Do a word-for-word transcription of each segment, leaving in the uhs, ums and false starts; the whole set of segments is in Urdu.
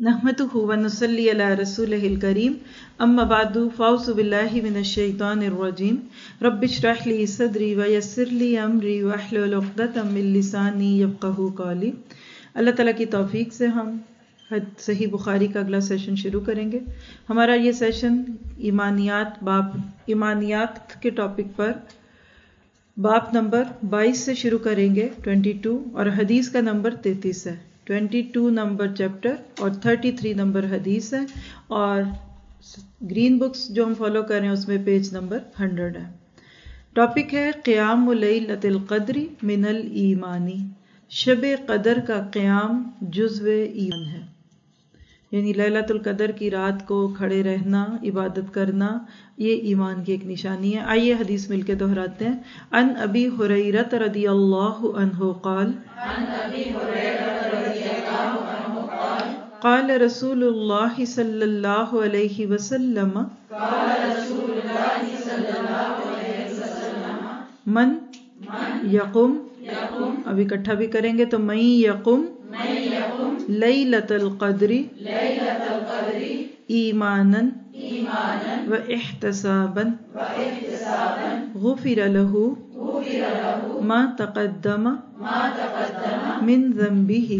नहमदुहु व नुसल्ली अला रसूलिहिल करीम अम्मा बादु फ़ाउज़ु बिल्लाहि मिनश शैतानिर रजीम रब्बिश्रह ली सदरी व यस्सिर ली अमरी वहलुल उक़दतम मिन लिसानी यफ़क़हू क़ौली। अल्लाह ताला की तौफीक से हम सही बुखारी का अगला सेशन शुरू करेंगे। हमारा ये सेशन ईमानियात बाब ईमानियात के टॉपिक पर बाब नंबर बाईस से शुरू करेंगे बाईस, और हदीस का नंबर तैंतीस है। बाईस नंबर चैप्टर और तैंतीस नंबर हदीस है, और ग्रीन बुक्स जो हम फॉलो कर रहे हैं उसमें पेज नंबर सौ है। टॉपिक है क़ियामुल लैलतिल क़द्री मिनल ईमानी। शब क़दर का क़याम जुज़्व ईमान है, यानी लैलतुल क़दर की रात को खड़े रहना, इबादत करना, ये ईमान की एक निशानी है। आइए हदीस मिलके दोहराते हैं। अन अबी हुरैरा रज़ियल्लाहु अन्हु क़ाल क़ाल रसूलुल्लाह सल्लल्लाहु अलैहि वसल्लम मन यक़ुम, अब इकट्ठा भी करेंगे तो मन यक़ुम लैलतुल क़द्री ईमानन व इह्तिसाबन गुफ़िर लहू मा तक़द्दम मिन ज़ंबिही।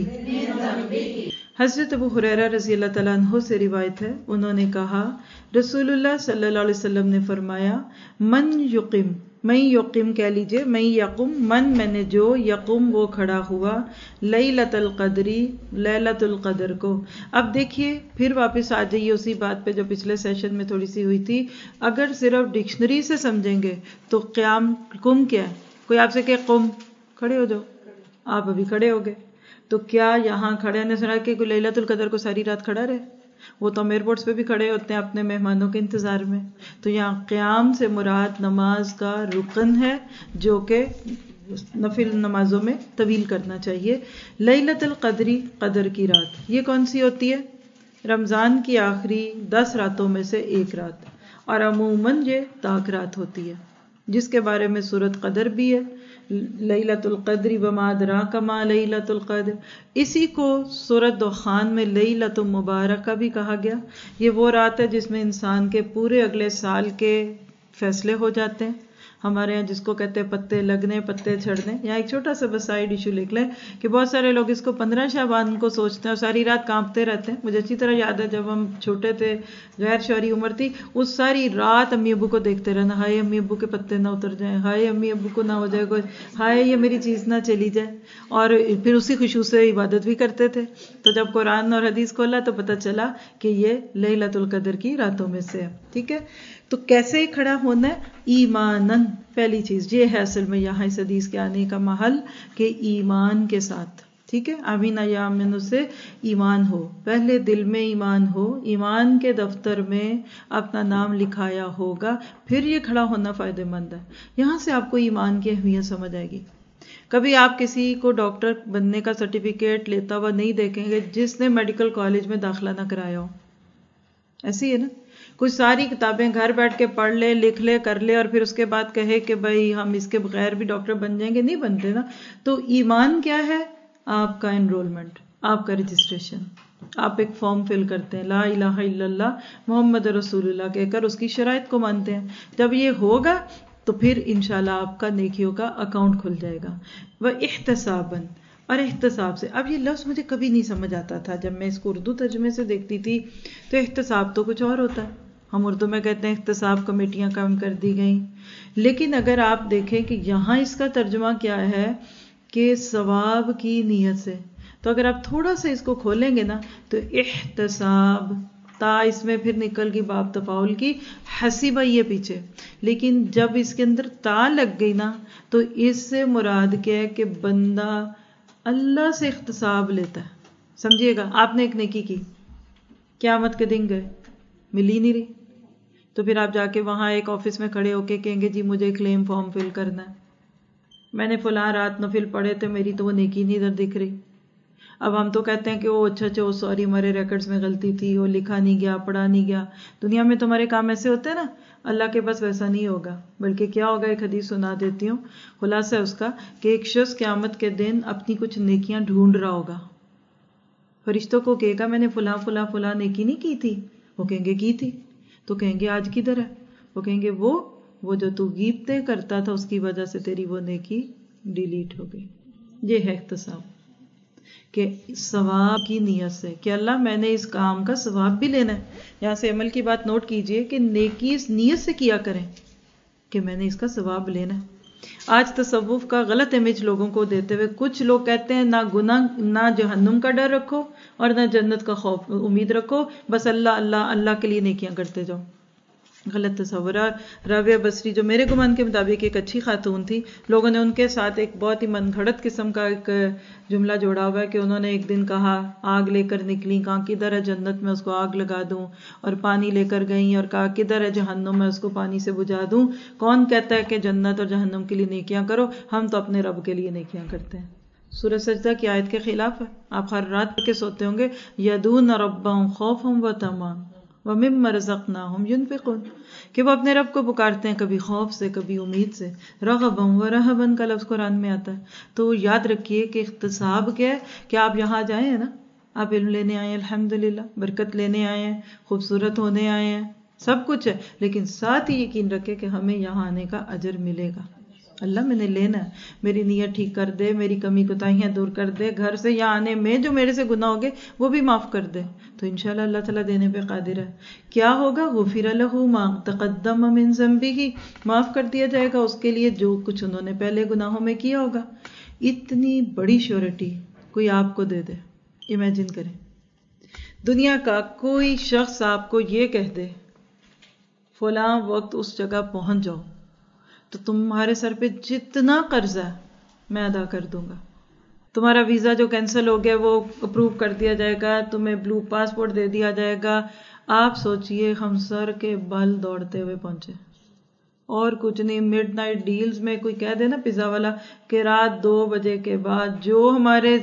हज़रत अबू हुरैरा रज़ियल्लाहु तआला अन्हु से रिवायत है, उन्होंने कहा रसूलुल्लाह सल्लल्लाहु अलैहि वसल्लम ने फरमाया, मन युक़िम, मैं यक़ुम कह लीजिए, मैं यक़ुम, मन मैंने जो, यक़ुम वो खड़ा हुआ, लैलतुल क़द्री लैलतुल क़द्र को। अब देखिए फिर वापस आ जाइए उसी बात पे जो पिछले सेशन में थोड़ी सी हुई थी। अगर सिर्फ डिक्शनरी से समझेंगे तो क़याम कुम क्या है? कोई आपसे कहे कुम, खड़े हो जाओ, आप अभी खड़े हो गए, तो क्या यहाँ खड़े होने सुना कि कोई लैलतुल क़द्र को सारी रात खड़ा रहे? वो तो हम एयरपोर्ट्स पे भी खड़े होते हैं अपने मेहमानों के इंतज़ार में। तो यहाँ क़याम से मुराद नमाज का रुकन है, जो कि नफिल नमाजों में तवील करना चाहिए। लैलतुल क़द्री, क़द्र की रात, ये कौन सी होती है? रमज़ान की आखिरी दस रातों में से एक रात, और अमूमन ये ताक रात होती है, जिसके बारे में सूरत क़द्र भी है, लैलतुल क़द्री वमा अदराका मा लैलतुल क़द्र। इसी को सूरत दुखान में लैलतुल मुबारका भी कहा गया। ये वो रात है जिसमें इंसान के पूरे अगले साल के फैसले हो जाते हैं। हमारे यहाँ जिसको कहते हैं पत्ते लगने, पत्ते छड़ने। यहाँ एक छोटा सा बस साइड इशू लिख लें कि बहुत सारे लोग इसको पंद्रह शाबान को सोचते हैं और सारी रात कांपते रहते हैं। मुझे अच्छी तरह याद है जब हम छोटे थे, गैर शौरी उम्र थी, उस सारी रात अम्मी अब्बू को देखते रहना, हाय अम्मी अब्बू के पत्ते ना उतर जाएं, हाय अम्मी अब्बू को ना हो जाए कोई, हाय ये मेरी चीज़ ना चली जाए, और फिर उसी खुशू से इबादत भी करते थे। तो जब कुरान और हदीस खोला तो पता चला कि ये लैलतुल क़द्र की रातों में से है। ठीक है, तो कैसे खड़ा होना है? ईमानन, पहली चीज ये है असल में यहाँ इस हदीस के आने का महल के ईमान के साथ। ठीक है, आमीना या आमिन से ईमान हो, पहले दिल में ईमान हो, ईमान के दफ्तर में अपना नाम लिखाया होगा, फिर ये खड़ा होना फायदेमंद है। यहाँ से आपको ईमान की अहमियत समझ आएगी। कभी आप किसी को डॉक्टर बनने का सर्टिफिकेट लेता हुआ नहीं देखेंगे जिसने मेडिकल कॉलेज में दाखिला ना कराया हो। ऐसी है ना, कुछ सारी किताबें घर बैठ के पढ़ ले, लिख ले, कर ले, और फिर उसके बाद कहे कि भाई हम इसके बगैर भी डॉक्टर बन जाएंगे, नहीं बनते ना। तो ईमान क्या है? आपका एनरोलमेंट, आपका रजिस्ट्रेशन। आप एक फॉर्म फिल करते हैं, ला इलाहा इल्लल्लाह मोहम्मद रसूलुल्लाह कहकर उसकी शराइत को मानते हैं। जब ये होगा तो फिर इंशाल्लाह आपका नेकियों का अकाउंट खुल जाएगा। वह इह्तिसाबन, और एहतसाब से, अब ये लफ्ज़ मुझे कभी नहीं समझ आता था जब मैं इसको उर्दू तर्जुमे से देखती थी, तो एहतसाब तो कुछ और होता है। हम उर्दू में कहते हैं एहतसाब कमेटियां काम कर दी गई, लेकिन अगर आप देखें कि यहाँ इसका तर्जुमा क्या है कि सवाब की नीयत से, तो अगर आप थोड़ा सा इसको खोलेंगे ना तो एहतसाब, ता इसमें फिर निकल गई बाब तफाउल की, हसीबा ये पीछे, लेकिन जब इसके अंदर ता लग गई ना तो इससे मुराद क्या है कि बंदा अल्लाह से इख्तिसाब लेता है। समझिएगा, आपने एक नेकी की, क़यामत के दिन गए, मिली नहीं रही, तो फिर आप जाके वहां एक ऑफिस में खड़े होके कहेंगे जी मुझे क्लेम फॉर्म फिल करना है, मैंने फुला रात नफिल पढ़े थे, मेरी तो वो नेकी नहीं इधर दिख रही। अब हम तो कहते हैं कि वो अच्छा अच्छा, सॉरी हमारे रिकॉर्ड्स में गलती थी, वो लिखा नहीं गया, पढ़ा नहीं गया। दुनिया में तुम्हारे काम ऐसे होते हैं ना, अल्लाह के पास वैसा नहीं होगा। बल्कि क्या होगा, एक हदीस सुना देती हूँ, खुलासा है उसका कि एक शख्स क़यामत के दिन अपनी कुछ नेकियां ढूंढ रहा होगा, فرشتوں کو کہے گا میں نے فلاں فلاں فلاں نیکی نہیں کی تھی، وہ کہیں گے کی تھی، تو کہیں گے آج کدھر ہے؟ وہ کہیں گے وہ وہ جو تو غیبتیں کرتا تھا اس کی وجہ سے تیری وہ نیکی ڈیلیٹ ہو گئی. یہ ہے احتساب کہ ثواب کی نیت سے کہ اللہ میں نے اس کام کا ثواب بھی لینا ہے. یہاں سے عمل کی بات نوٹ کیجئے کہ نیکی اس نیت سے کیا کریں کہ میں نے اس کا ثواب لینا ہے. آج تصوف کا غلط امیج لوگوں کو دیتے ہوئے کچھ لوگ کہتے ہیں نہ گناہ نہ جہنم کا ڈر رکھو اور نہ جنت کا خوف امید رکھو، بس اللہ اللہ اللہ کے لیے نیکیاں کرتے جاؤ. غلط تصور. رابعہ بصری جو میرے گمان کے مطابق ایک اچھی خاتون تھی، لوگوں نے ان کے ساتھ ایک بہت ہی من گھڑت قسم کا ایک جملہ جوڑا ہوا ہے کہ انہوں نے ایک دن کہا آگ لے کر نکلی، کہاں کدھر ہے جنت میں اس کو آگ لگا دوں، اور پانی لے کر گئیں اور کہا کدھر ہے جہنم میں اس کو پانی سے بجھا دوں. کون کہتا ہے کہ جنت اور جہنم کے لیے نیکیاں کرو؟ ہم تو اپنے رب کے لیے نیکیاں کرتے ہیں. سورہ سجدہ کی آیت کے خلاف ہے. آپ ہر رات پڑھ کے سوتے ہوں گے یدعون ربهم خوفا وطمعا وَمِمَّا رَزَقْنَاهُمْ يُنْفِقُونَ، کہ وہ اپنے رب کو پکارتے ہیں کبھی خوف سے کبھی امید سے. رغباً ورہباً کا لفظ قرآن میں آتا ہے. تو یاد رکھیے کہ احتساب کیا ہے کہ آپ یہاں جائیں ہیں نا، آپ علم لینے آئے ہیں، الحمدللہ برکت لینے آئے ہیں، خوبصورت ہونے آئے ہیں، سب کچھ ہے، لیکن ساتھ ہی یقین رکھے کہ ہمیں یہاں آنے کا اجر ملے گا. اللہ میں نے لینا ہے، میری نیت ٹھیک کر دے، میری کمی کوتاہیاں دور کر دے، گھر سے یہاں آنے میں جو میرے سے گناہ ہو گئے وہ بھی معاف کر دے، تو انشاءاللہ اللہ تعالیٰ دینے پہ قادر ہے. کیا ہوگا؟ غفر لہ ما تقدم من ذنبہ، معاف کر دیا جائے گا اس کے لیے جو کچھ انہوں نے پہلے گناہوں میں کیا ہوگا. اتنی بڑی شیورٹی کوئی آپ کو دے دے، امیجن کریں دنیا کا کوئی شخص آپ کو یہ کہہ دے فلاں وقت اس جگہ پہنچ جاؤ تو تمہارے سر پہ جتنا قرض ہے میں ادا کر دوں گا، تمہارا ویزا جو کینسل ہو گیا وہ اپروو کر دیا جائے گا، تمہیں بلو پاسپورٹ دے دیا جائے گا. آپ سوچئے ہم سر کے بل دوڑتے ہوئے پہنچے اور کچھ نہیں. مڈ نائٹ ڈیلز میں کوئی کہہ دے نا پیزا والا کہ رات دو بجے کے بعد جو ہمارے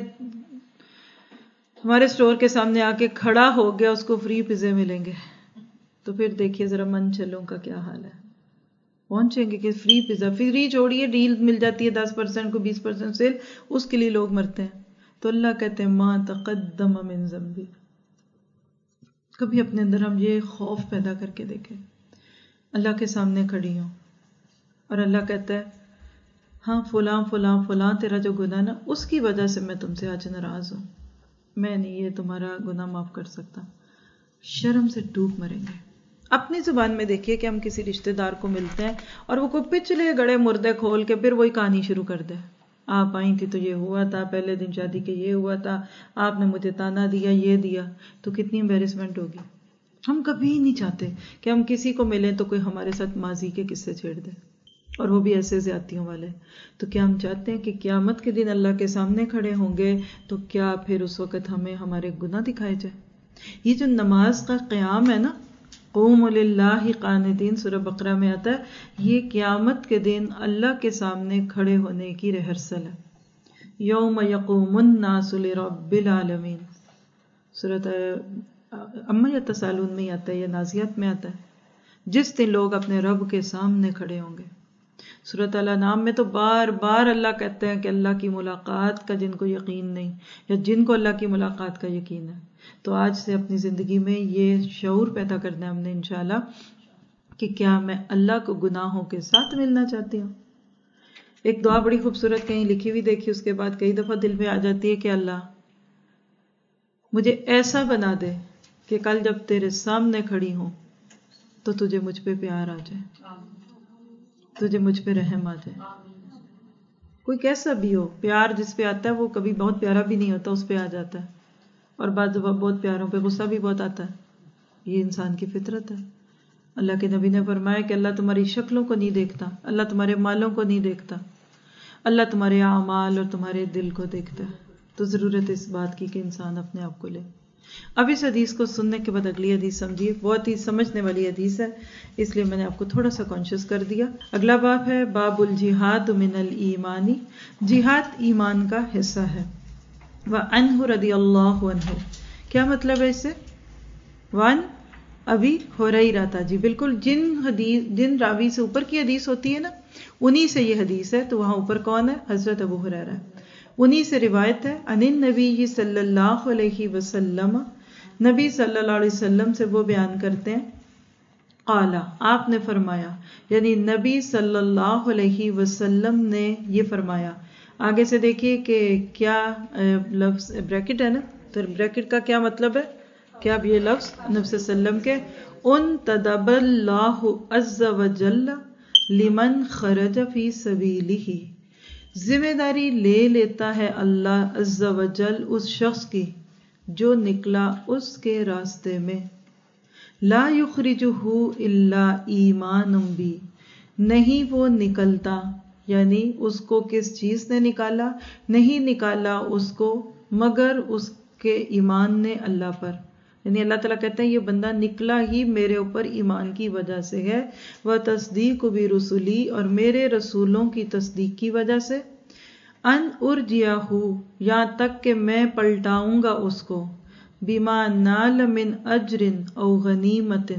ہمارے اسٹور کے سامنے آ کے کھڑا ہو گیا اس کو فری پیزے ملیں گے، تو پھر دیکھیے ذرا من چلوں کا کیا حال ہے. پہنچیں گے کہ فری پیزا، فری چھوڑیے ڈیل مل جاتی ہے دس پرسنٹ کو بیس پرسنٹ سیل، اس کے لیے لوگ مرتے ہیں. تو اللہ کہتے ہیں ما تقدم من ذنبی. کبھی اپنے اندر ہم یہ خوف پیدا کر کے دیکھیں اللہ کے سامنے کھڑی ہوں اور اللہ کہتا ہے ہاں فلاں فلاں فلاں تیرا جو گناہ نا اس کی وجہ سے میں تم سے آج ناراض ہوں، میں نہیں یہ تمہارا گناہ معاف کر سکتا. شرم سے ڈوب مریں گے. اپنی زبان میں دیکھیے کہ ہم کسی رشتہ دار کو ملتے ہیں اور وہ کوئی پچھلے گڑے مردے کھول کے پھر وہی کہانی شروع کر دے. آپ آئی تھی تو یہ ہوا تھا، پہلے دن شادی کے یہ ہوا تھا، آپ نے مجھے تانا دیا، یہ دیا، تو کتنی امبیرسمنٹ ہوگی. ہم کبھی نہیں چاہتے کہ ہم کسی کو ملیں تو کوئی ہمارے ساتھ ماضی کے قصے چھیڑ دے، اور وہ بھی ایسے زیادتیوں والے. تو کیا ہم چاہتے ہیں کہ قیامت کے دن اللہ کے سامنے کھڑے ہوں گے تو کیا پھر اس وقت ہمیں ہمارے گناہ دکھائے جائے؟ یہ جو نماز کا قیام ہے نا، قوموا للہ قانتین، سورہ بقرہ میں آتا ہے، یہ قیامت کے دن اللہ کے سامنے کھڑے ہونے کی ریہرسل ہے. یوم یقوم الناس لرب العالمین، سورۃ اما یتساءلون میں آتا ہے یا نازیات میں آتا ہے، جس دن لوگ اپنے رب کے سامنے کھڑے ہوں گے. سورۃ الانعام میں تو بار بار اللہ کہتے ہیں کہ اللہ کی ملاقات کا جن کو یقین نہیں یا جن کو اللہ کی ملاقات کا یقین ہے، تو آج سے اپنی زندگی میں یہ شعور پیدا کرنا ہے ہم نے انشاءاللہ کہ کیا میں اللہ کو گناہوں کے ساتھ ملنا چاہتی ہوں. ایک دعا بڑی خوبصورت کہیں لکھی ہوئی دیکھی، اس کے بعد کئی دفعہ دل میں آ جاتی ہے کہ اللہ مجھے ایسا بنا دے کہ کل جب تیرے سامنے کھڑی ہوں تو تجھے مجھ پہ پیار آ جائے، تجھے مجھ پہ رحم آ جائے. کوئی کیسا بھی ہو، پیار جس پہ آتا ہے وہ کبھی بہت پیارا بھی نہیں ہوتا، اس پہ آ جاتا ہے، اور بعض دفعہ بہت پیاروں پہ غصہ بھی بہت آتا ہے. یہ انسان کی فطرت ہے. اللہ کے نبی نے فرمایا کہ اللہ تمہاری شکلوں کو نہیں دیکھتا، اللہ تمہارے مالوں کو نہیں دیکھتا، اللہ تمہارے اعمال اور تمہارے دل کو دیکھتا ہے. تو ضرورت اس بات کی کہ انسان اپنے آپ کو لے. اب اس حدیث کو سننے کے بعد اگلی حدیث سمجھیے، بہت ہی سمجھنے والی حدیث ہے، اس لیے میں نے آپ کو تھوڑا سا کانشیس کر دیا. اگلا باب ہے باب الجہاد من الایمان، جہاد ایمان کا حصہ ہے. وعنہ رضی اللہ عنہ، کیا مطلب ہے اس سے؟ وان ابی ہریرہ تھا، جی بالکل، جن حدیث جن راوی سے اوپر کی حدیث ہوتی ہے نا انہی سے یہ حدیث ہے. تو وہاں اوپر کون ہے؟ حضرت ابو ہریرہ. انہی سے روایت ہے ان النبی صلی اللہ علیہ وسلم، نبی صلی اللہ علیہ وسلم سے وہ بیان کرتے ہیں، قال، آپ نے فرمایا، یعنی نبی صلی اللہ علیہ وسلم نے یہ فرمایا. آگے سے دیکھیے کہ کیا لفظ بریکٹ ہے نا، تو بریکٹ کا کیا مطلب ہے کہ اب یہ لفظ نبی صلی اللہ علیہ وسلم کے ان تدب اللہ عز وجل لمن خرج فی سبیلہ، ذمہ داری لے لیتا ہے اللہ عز وجل اس شخص کی جو نکلا اس کے راستے میں. لا یخرجہ الا ایمان بی، نہیں وہ نکلتا، یعنی اس کو کس چیز نے نکالا؟ نہیں نکالا اس کو مگر اس کے ایمان نے اللہ پر. یعنی اللہ تعالیٰ کہتے ہیں یہ بندہ نکلا ہی میرے اوپر ایمان کی وجہ سے ہے، وہ تصدیق بھی رسولی، اور میرے رسولوں کی تصدیق کی وجہ سے. ان ارجیہ، یہاں تک کہ میں پلٹاؤں گا اس کو، بما نال من اجر او غنیمت،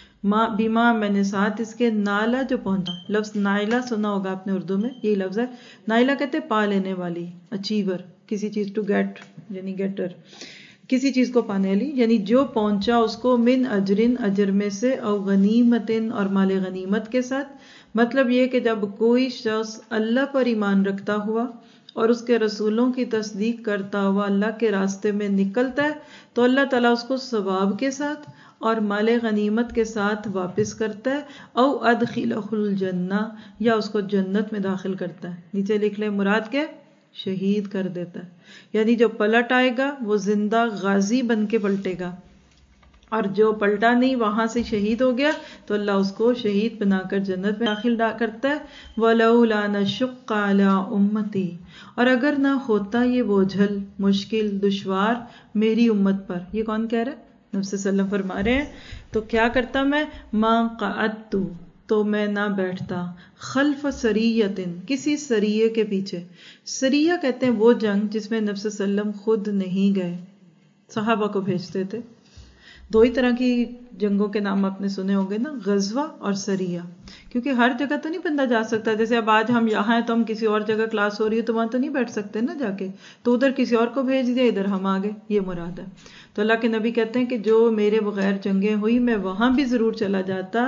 بیما میں نے ساتھ اس کے نالا جو پہنچا. لفظ نائلہ سنا ہوگا آپ نے اردو میں، یہی لفظ ہے. نائلہ کہتے ہیں پا لینے والی، اچیور، کسی چیز ٹو گیٹ یعنی گیٹر، کسی چیز کو پانے والی، یعنی جو پہنچا اس کو من اجرن، اجر میں سے، او غنیمتن، اور مال غنیمت کے ساتھ. مطلب یہ کہ جب کوئی شخص اللہ پر ایمان رکھتا ہوا اور اس کے رسولوں کی تصدیق کرتا ہوا اللہ کے راستے میں نکلتا ہے تو اللہ تعالیٰ اس کو ثواب کے ساتھ اور مال غنیمت کے ساتھ واپس کرتا ہے. او ادخلہ الجنہ، یا اس کو جنت میں داخل کرتا ہے. نیچے لکھ لیں مراد کیا؟ شہید کر دیتا ہے. یعنی جو پلٹ آئے گا وہ زندہ غازی بن کے پلٹے گا، اور جو پلٹا نہیں وہاں سے شہید ہو گیا تو اللہ اس کو شہید بنا کر جنت میں داخل کرتا ہے. وَلَوْلَا نَشُقَّ عَلَىٰ أُمَّتِي، اور اگر نہ ہوتا یہ بوجھل، مشکل، دشوار میری امت پر. یہ کون کہہ رہا ہے؟ نبی صلی اللہ علیہ وسلم فرما رہے ہیں تو کیا کرتا میں؟ مَا قَعَدْتُ، تو میں نہ بیٹھتا، خلف سریۃ، کسی سریے کے پیچھے. سریہ کہتے ہیں وہ جنگ جس میں نبی صلی اللہ علیہ وسلم خود نہیں گئے، صحابہ کو بھیجتے تھے. دو ہی طرح کی جنگوں کے نام آپ نے سنے ہوں گے نا، غزوہ اور سریہ. کیونکہ ہر جگہ تو نہیں بندہ جا سکتا. جیسے اب آج ہم یہاں ہیں تو ہم کسی اور جگہ کلاس ہو رہی ہے تو وہاں تو نہیں بیٹھ سکتے نا جا کے، تو ادھر کسی اور کو بھیج دیا، ادھر ہم آگے، یہ مراد ہے. تو اللہ کے نبی کہتے ہیں کہ جو میرے بغیر جنگیں ہوئی میں وہاں بھی ضرور چلا جاتا.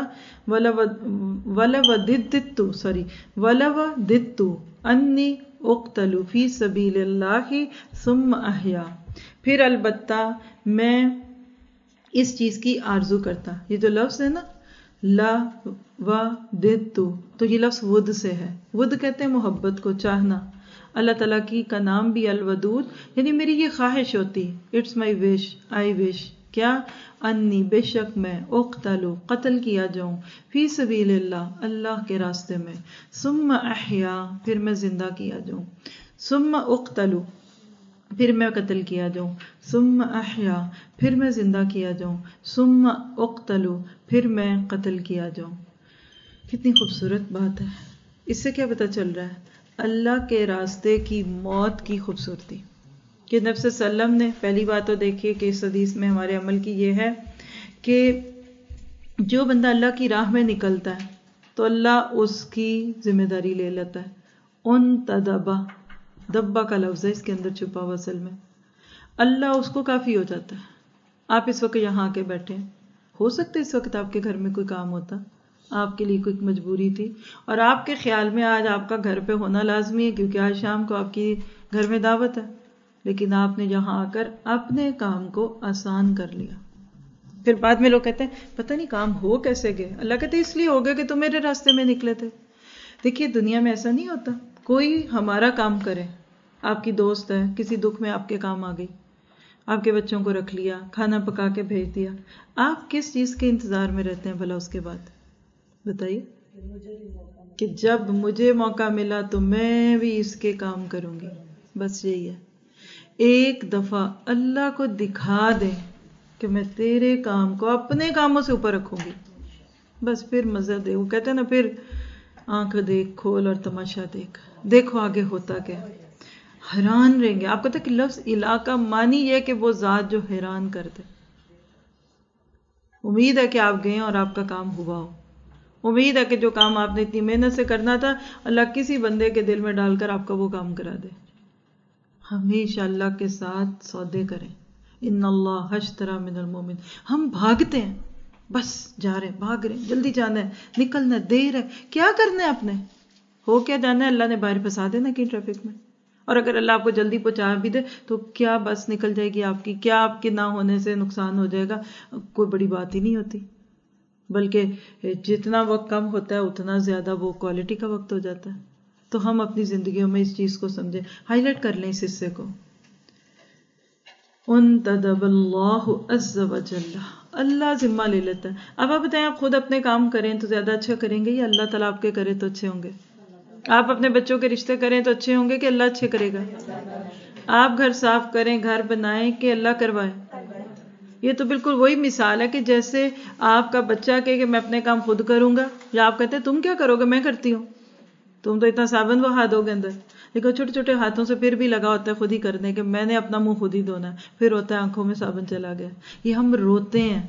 وَلَوَدِدْتُ سوری وَلَوَدِدْتُ أَنِّي أُقْتَلُ فِي سَبِيلِ اللَّهِ ثُمَّ أَحْيَا، پھر البتہ میں اس چیز کی آرزو کرتا. یہ جو لفظ ہے نا لا و دد تو یہ لفظ ود سے ہے. ود کہتے ہیں محبت کو، چاہنا. اللہ تعالیٰ کی کا نام بھی الودود، یعنی میری یہ خواہش ہوتی، اٹس مائی وش، آئی وش، کیا؟ انی، بے شک میں، اقتلو، قتل کیا جاؤں، فی سبیل اللہ، اللہ کے راستے میں، ثم احیا، پھر میں زندہ کیا جاؤں، ثم اقتلو، پھر میں قتل کیا جاؤں، ثم احیا، پھر میں زندہ کیا جاؤں، ثم اقتلو، پھر میں قتل کیا جاؤں. کتنی خوبصورت بات ہے. اس سے کیا پتہ چل رہا ہے؟ اللہ کے راستے کی موت کی خوبصورتی. کہ نبی صلی اللہ علیہ وسلم نے پہلی بات تو دیکھیے کہ اس حدیث میں ہمارے عمل کی یہ ہے کہ جو بندہ اللہ کی راہ میں نکلتا ہے تو اللہ اس کی ذمہ داری لے لیتا ہے. ان تدبا، دبا کا لفظ ہے اس کے اندر چھپا ہوا، اصل میں اللہ اس کو کافی ہو جاتا ہے. آپ اس وقت یہاں آ کے بیٹھے ہیں، ہو سکتا ہے اس وقت آپ کے گھر میں کوئی کام ہوتا، آپ کے لیے کوئی مجبوری تھی، اور آپ کے خیال میں آج آپ کا گھر پہ ہونا لازمی ہے کیونکہ آج شام کو آپ کی گھر میں دعوت ہے، لیکن آپ نے یہاں آ کر اپنے کام کو آسان کر لیا. پھر بعد میں لوگ کہتے ہیں پتہ نہیں کام ہو کیسے گئے. اللہ کہتے ہیں اس لیے ہو گئے کہ تم میرے راستے میں نکلے تھے. دیکھیے دنیا میں ایسا نہیں ہوتا، کوئی ہمارا کام کرے. آپ کی دوست ہے، کسی دکھ میں آپ کے کام آ گئی، آپ کے بچوں کو رکھ لیا، کھانا پکا کے بھیج دیا. آپ کس چیز کے انتظار میں رہتے ہیں بھلا اس کے بعد؟ بتائیے کہ جب مجھے موقع ملا تو میں بھی اس کے کام کروں گی. بس یہی ہے. ایک دفعہ اللہ کو دکھا دیں کہ میں تیرے کام کو اپنے کاموں سے اوپر رکھوں گی، بس پھر مزہ دے. وہ کہتے ہیں نا پھر آنکھ دیکھ کھول اور تماشا دیکھ، دیکھو آگے ہوتا کیا. حیران رہیں گے. آپ کہتے ہیں کہ لفظ الہ کا معنی یہ کہ وہ ذات جو حیران کر دے. امید ہے کہ آپ گئے اور آپ کا کام ہوا ہو. امید ہے کہ جو کام آپ نے اتنی محنت سے کرنا تھا اللہ کسی بندے کے دل میں ڈال کر آپ کا وہ کام کرا دے. ہمیشہ اللہ کے ساتھ سودے کریں. ان اللہ اشتری من المؤمن. ہم بھاگتے ہیں، بس جا رہے ہیں، بھاگ رہے ہیں، جلدی جانا ہے، نکلنا ہے، دیر ہے، کیا کرنا ہے اپنے، ہو کیا جانا ہے، اللہ نے باہر پھنسا دینا کہ ٹریفک میں. اور اگر اللہ آپ کو جلدی پہنچا بھی دے تو کیا بس نکل جائے گی آپ کی، کیا آپ کے نہ ہونے سے نقصان ہو جائے گا، کوئی بڑی بات ہی نہیں ہوتی. بلکہ جتنا وقت کم ہوتا ہے اتنا زیادہ وہ کوالٹی کا وقت ہو جاتا ہے. تو ہم اپنی زندگیوں میں اس چیز کو سمجھیں، ہائی لائٹ کر لیں اس حصے کو. انتدب اللہ عز وجل، اللہ ذمہ لے لیتا ہے. اب آپ بتائیں، آپ خود اپنے کام کریں تو زیادہ اچھا کریں گے یا اللہ تعالیٰ آپ کے کرے تو اچھے ہوں گے؟ آپ اپنے بچوں کے رشتے کریں تو اچھے ہوں گے کہ اللہ اچھے کرے گا؟ آپ گھر صاف کریں، گھر بنائیں کہ اللہ کروائے؟ یہ تو بالکل وہی مثال ہے کہ جیسے آپ کا بچہ کہے کہ میں اپنے کام خود کروں گا، یا آپ کہتے ہیں تم کیا کرو گے، میں کرتی ہوں. تم تو اتنا صابن بہا دو گے اندر، لیکن چھوٹے چھوٹے ہاتھوں سے پھر بھی لگا ہوتا ہے خود ہی کرنے کہ میں نے اپنا منہ خود ہی دھونا ہے، پھر ہوتا ہے آنکھوں میں صابن چلا گیا. یہ ہم روتے ہیں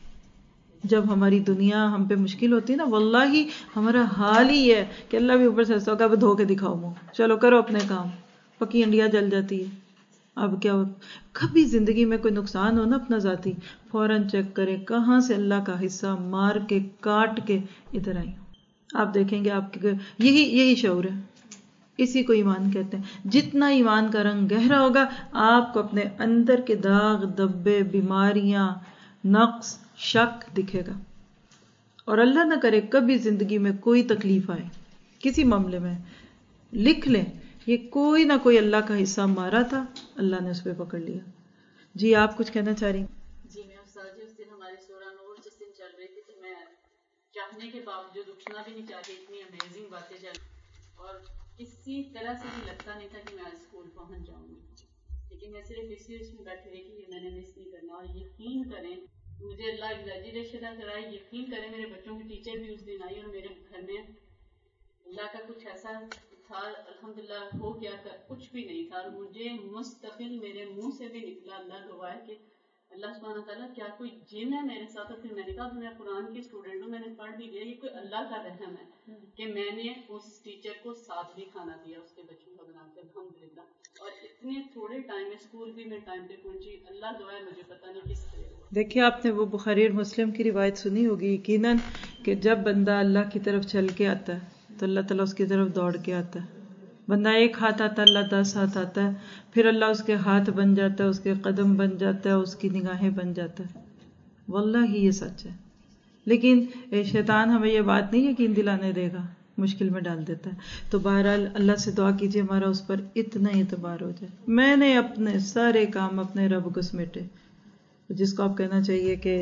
جب ہماری دنیا ہم پہ مشکل ہوتی ہے نا، واللہ ہمارا حال ہی ہے کہ اللہ بھی اوپر سے ایسا ہوگا اب دھو کے دکھاؤ منہ، چلو کرو اپنے کام، پکی انڈیا جل جاتی ہے. اب کیا ہو، کبھی زندگی میں کوئی نقصان ہو نا اپنا ذاتی، فوراً چیک کریں کہاں سے اللہ کا حصہ مار کے کاٹ کے ادھر آئی. آپ دیکھیں گے آپ کے یہی یہی شعور ہے، اسی کو ایمان کہتے ہیں. جتنا ایمان کا رنگ گہرا ہوگا آپ کو اپنے اندر کے داغ دبے، بیماریاں، نقص، شک دکھے گا. اور اللہ نہ کرے کبھی زندگی میں کوئی تکلیف آئے کسی معاملے میں، لکھ لیں یہ کوئی نہ کوئی اللہ کا حصہ مارا تھا، اللہ نے اس پہ پکڑ لیا. جی آپ کچھ کہنا چاہ رہی ہیں؟ جی میں استاد جی اس دن ہماری سورہ نور جس دن چل رہی تھی تو میں چاہنے کے باوجود اٹھنا بھی نہیں چاہتی، اتنی امیزنگ باتیں چل، اور کسی طرح سے بھی لگتا نہیں تھا کہ میں اسکول پہنچ جاؤں گی. لیکن میں صرف اسی اس میں بیٹھی رہی کہ یہ میں نے مس نہیں کرنا. اور یقین کریں مجھے اللہ ایگزیجریشن نہ کرائے، یقین کریں میرے بچوں کی ٹیچر بھی اس دن آئی اور میرے گھر میں اللہ کا کچھ ایسا تھا الحمدللہ ہو گیا تھا، کچھ بھی نہیں تھا. اور مجھے مستقل میرے منہ سے بھی نکلا، اللہ گواہ کہ اللہ سبحانہ تعالیٰ کیا کوئی جن ہے میرے ساتھ. اور پھر میں نے کہا میں قرآن کی اسٹوڈنٹ ہوں، میں نے پڑھ بھی لیا، یہ کوئی اللہ کا رحم ہے کہ میں نے اس ٹیچر کو ساتھ بھی کھانا دیا اس کے بچوں کا بنا کے الحمدللہ. اور اتنے تھوڑے ٹائم میں اسکول بھی میں ٹائم پہ پہنچی، اللہ گواہ مجھے پتہ نہیں کس طرح. دیکھیے آپ نے وہ بخاری اور مسلم کی روایت سنی ہوگی یقیناً کہ جب بندہ اللہ کی طرف چل کے آتا ہے تو اللہ تعالیٰ اس کی طرف دوڑ کے آتا ہے. بندہ ایک ہاتھ آتا ہے اللہ دس ہاتھ آتا ہے، پھر اللہ اس کے ہاتھ بن جاتا ہے، اس کے قدم بن جاتا ہے، اس کی نگاہیں بن جاتا ہے. واللہ ہی یہ سچ ہے. لیکن شیطان ہمیں یہ بات نہیں یقین دلانے دے گا، مشکل میں ڈال دیتا ہے. تو بہرحال اللہ سے دعا کیجیے ہمارا اس پر اتنا اعتبار ہو جائے. میں نے اپنے سارے کام اپنے رب کو سمیٹے، جس کو آپ کہنا چاہیے کہ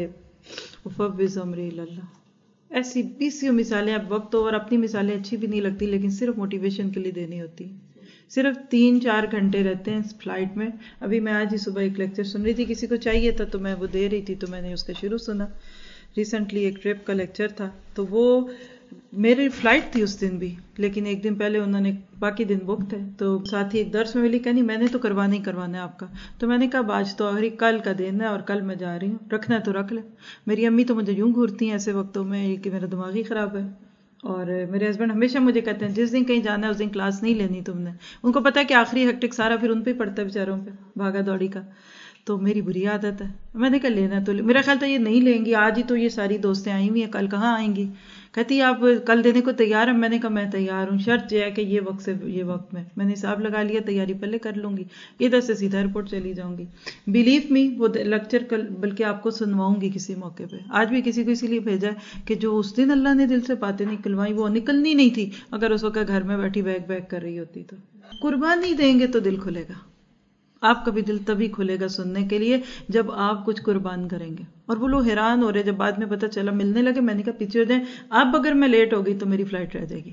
افوض امری اللہ. ایسی بیسیوں مثالیں، اب وقت اور اپنی مثالیں اچھی بھی نہیں لگتی لیکن صرف موٹیویشن کے لیے دینی ہوتی. صرف تین چار گھنٹے رہتے ہیں اس فلائٹ میں. ابھی میں آج ہی صبح ایک لیکچر سن رہی تھی، کسی کو چاہیے تھا تو میں وہ دے رہی تھی تو میں نے اس کا شروع سنا. ریسنٹلی ایک ٹرپ کا لیکچر تھا تو وہ میری فلائٹ تھی اس دن بھی، لیکن ایک دن پہلے انہوں نے باقی دن بک تھے تو ساتھ ہی ایک درس میں ملی کہ نہیں میں نے تو کروانا ہی کروانا ہے آپ کا. تو میں نے کہا آج تو آخری کل کا دن ہے اور کل میں جا رہی ہوں، رکھنا ہے تو رکھ لے. میری امی تو مجھے یوں گھورتی ہیں ایسے وقتوں میں کہ میرا دماغ ہی خراب ہے. اور میرے ہسبینڈ ہمیشہ مجھے کہتے ہیں جس دن کہیں جانا ہے اس دن کلاس نہیں لینی تم نے. ان کو پتا ہے کہ آخری ہیکٹک سارا پھر ان پہ ہی پڑتا ہے بیچاروں پہ، بھاگا دوڑی کا. تو میری بری عادت ہے، میں نے کہا لینا تو میرا خیال تھا یہ نہیں لیں گی، آج ہی تو یہ ساری دوستیں آئی ہوئی ہیں، کل کہاں آئیں گی. کہتی آپ کل دینے کو تیار ہیں؟ میں نے کہا میں تیار ہوں، شرط یہ ہے کہ یہ وقت سے یہ وقت میں میں نے حساب لگا لیا، تیاری پہلے کر لوں گی، ادھر سے سیدھا ایئرپورٹ چلی جاؤں گی. بلیو می وہ لیکچر کل بلکہ آپ کو سنواؤں گی کسی موقع پہ. آج بھی کسی کو اسی لیے بھیجا ہے کہ جو اس دن اللہ نے دل سے باتیں نکلوائی وہ نکلنی نہیں تھی اگر اس وقت گھر میں بیٹھی بیگ بیگ کر رہی ہوتی. تو قربانی دیں گے تو دل کھلے گا. آپ کا بھی دل تبھی کھلے گا سننے کے لیے جب آپ کچھ قربان کریں گے. اور وہ لوگ حیران ہو رہے جب بعد میں پتہ چلا ملنے لگے. میں نے کہا پیچھے ہو جائیں، اب اگر میں لیٹ ہو گئی تو میری فلائٹ رہ جائے گی.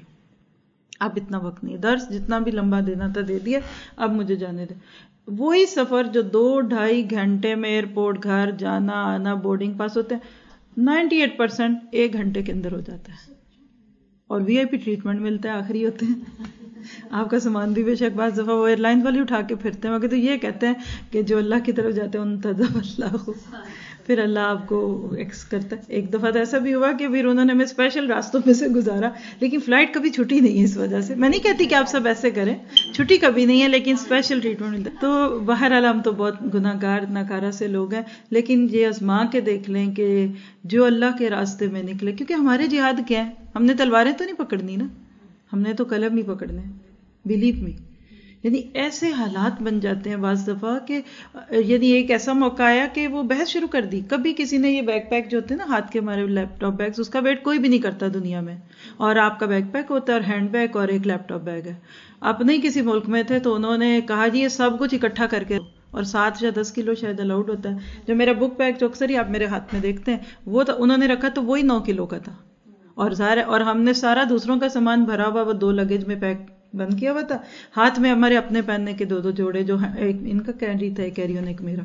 اب اتنا وقت نہیں ہے، درس جتنا بھی لمبا دینا تھا دے دیا، اب مجھے جانے دیں. وہی سفر جو دو ڈھائی گھنٹے میں ایئرپورٹ گھر جانا آنا بورڈنگ پاس ہوتے ہیں، نائنٹی ایٹ پرسینٹ ایک گھنٹے کے اندر ہو جاتا ہے. اور وی آئی پی ٹریٹمنٹ ملتا ہے، آخری ہوتے ہیں. آپ کا سامان بھی بے شک بعض دفعہ وہ ایئر لائنز والی اٹھا کے پھرتے ہیں، مگر تو یہ کہتے ہیں کہ جو اللہ کی طرف جاتے ہیں ان تذب اللہ پھر اللہ آپ کو ایکس کرتا ہے. ایک دفعہ تو ایسا بھی ہوا کہ پھر انہوں نے ہمیں اسپیشل راستوں میں سے گزارا, لیکن فلائٹ کبھی چھٹی نہیں ہے اس وجہ سے. میں نہیں کہتی کہ آپ سب ایسے کریں, چھٹی کبھی نہیں ہے, لیکن اسپیشل ٹریٹمنٹ ملتا ہے. تو بہرحال ہم تو بہت گناہ گار ناکارہ سے لوگ ہیں, لیکن یہ آزما کے دیکھ لیں کہ جو اللہ کے راستے میں نکلے, کیونکہ ہمارے جہاد کیا ہے, ہم نے تلواریں تو نہیں پکڑنی نا, ہم نے تو قلم ہی پکڑنے, بلیو می. یعنی ایسے حالات بن جاتے ہیں بعض دفعہ کہ یعنی ایک ایسا موقع آیا کہ وہ بحث شروع کر دی. کبھی کسی نے یہ بیک پیک جو ہوتے ہیں نا ہاتھ کے ہمارے لیپ ٹاپ بیگز, اس کا ویٹ کوئی بھی نہیں کرتا دنیا میں, اور آپ کا بیک پیک ہوتا ہے اور ہینڈ بیگ اور ایک لیپ ٹاپ بیگ ہے. آپ نہیں کسی ملک میں تھے تو انہوں نے کہا جی یہ سب کچھ اکٹھا کر کے, اور سات یا دس کلو شاید الاؤڈ ہوتا ہے. جو میرا بک پیک جو اکثر ہی آپ میرے ہاتھ میں دیکھتے ہیں وہ تو انہوں نے رکھا تو وہی نو کلو کا تھا, اور ظاہر اور ہم نے سارا دوسروں کا سامان بھرا ہوا وہ دو لگیج میں پیک بند کیا ہوا تھا. ہاتھ میں ہمارے اپنے پہننے کے دو دو جوڑے, جو ایک ان کا کیری تھا, ایک کیری آن ایک میرا.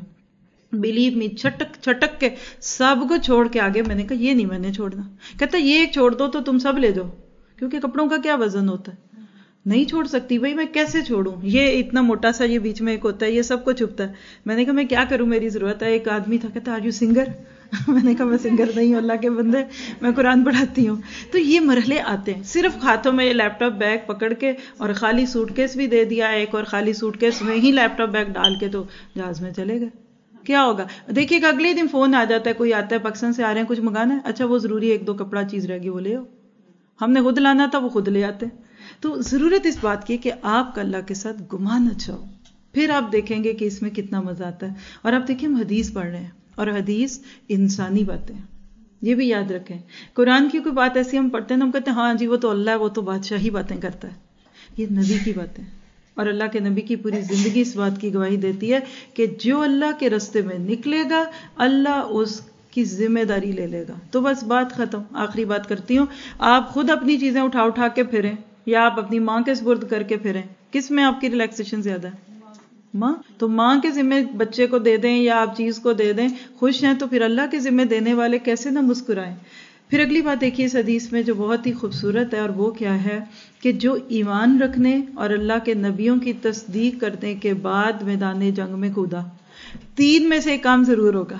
بلیو می چھٹک چھٹک کے سب کو چھوڑ کے آگے. میں نے کہا یہ نہیں میں نے چھوڑنا. کہتا یہ ایک چھوڑ دو تو تم سب لے جاؤ, کیونکہ کپڑوں کا کیا وزن ہوتا ہے, نہیں چھوڑ سکتی بھائی, میں کیسے چھوڑوں, یہ اتنا موٹا سا یہ بیچ میں ایک ہوتا ہے, یہ سب کو چھپتا ہے. میں نے کہا میں کیا کروں, میری ضرورت ہے. ایک آدمی تھا کہتا آر یو سنگر. میں نے کہا میں سنگر نہیں ہوں اللہ کے بندے, میں قرآن پڑھاتی ہوں. تو یہ مرحلے آتے ہیں. صرف ہاتھوں میں یہ لیپ ٹاپ بیگ پکڑ کے اور خالی سوٹ کیس بھی دے دیا ایک, اور خالی سوٹ کیس میں ہی لیپ ٹاپ بیگ ڈال کے تو جہاز میں چلے گئے. کیا ہوگا دیکھیے کہ اگلے دن فون آ جاتا ہے, کوئی آتا ہے پاکستان سے آ رہے ہیں کچھ منگانا ہے, اچھا وہ ضروری ایک دو کپڑا چیز رہ گئی وہ لے آؤ, ہم نے خود لانا تھا وہ خود لے آتے. تو ضرورت اس بات کی کہ آپ کا اللہ کے ساتھ گمان اچھا ہو, پھر آپ دیکھیں گے کہ اس میں کتنا مزہ آتا ہے. اور آپ دیکھیں ہم حدیث پڑھ رہے ہیں, اور حدیث انسانی باتیں, یہ بھی یاد رکھیں. قرآن کی کوئی بات ایسی ہم پڑھتے ہیں نا ہم کہتے ہیں ہاں جی وہ تو اللہ ہے, وہ تو بادشاہی باتیں کرتا ہے. یہ نبی کی باتیں, اور اللہ کے نبی کی پوری زندگی اس بات کی گواہی دیتی ہے کہ جو اللہ کے راستے میں نکلے گا اللہ اس کی ذمہ داری لے لے گا. تو بس بات ختم. آخری بات کرتی ہوں, آپ خود اپنی چیزیں اٹھا اٹھا کے پھریں یا آپ اپنی ماں کے سپرد کر کے پھریں, کس میں آپ کی ریلیکسیشن زیادہ ہے؟ ماں. تو ماں کے ذمہ بچے کو دے دیں یا آپ چیز کو دے دیں, خوش ہیں تو پھر اللہ کے ذمہ دینے والے کیسے نہ مسکرائیں. پھر اگلی بات دیکھیے اس حدیث میں جو بہت ہی خوبصورت ہے, اور وہ کیا ہے کہ جو ایمان رکھنے اور اللہ کے نبیوں کی تصدیق کرنے کے بعد میدان جنگ میں کودا, تین میں سے ایک کام ضرور ہوگا.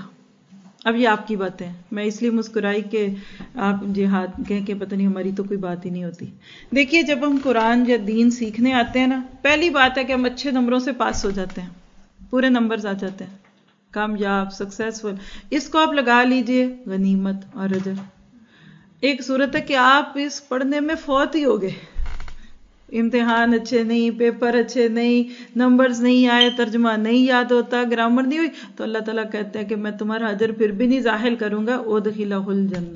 اب یہ آپ کی باتیں ہیں, میں اس لیے مسکرائی کہ آپ جہاد کہیں کہ پتہ نہیں ہماری تو کوئی بات ہی نہیں ہوتی. دیکھیے جب ہم قرآن یا دین سیکھنے آتے ہیں نا, پہلی بات ہے کہ ہم اچھے نمبروں سے پاس ہو جاتے ہیں, پورے نمبرز آ جاتے ہیں, کامیاب سکسیسفل. اس کو آپ لگا لیجئے غنیمت اور اجر. ایک صورت ہے کہ آپ اس پڑھنے میں فوت ہی ہو گئے, امتحان اچھے نہیں, پیپر اچھے نہیں, نمبرز نہیں آئے, ترجمہ نہیں یاد ہوتا, گرامر نہیں ہوئی, تو اللہ تعالیٰ کہتے ہیں کہ میں تمہارا اجر پھر بھی نہیں ظاہر کروں گا, ادخلہ الجنہ.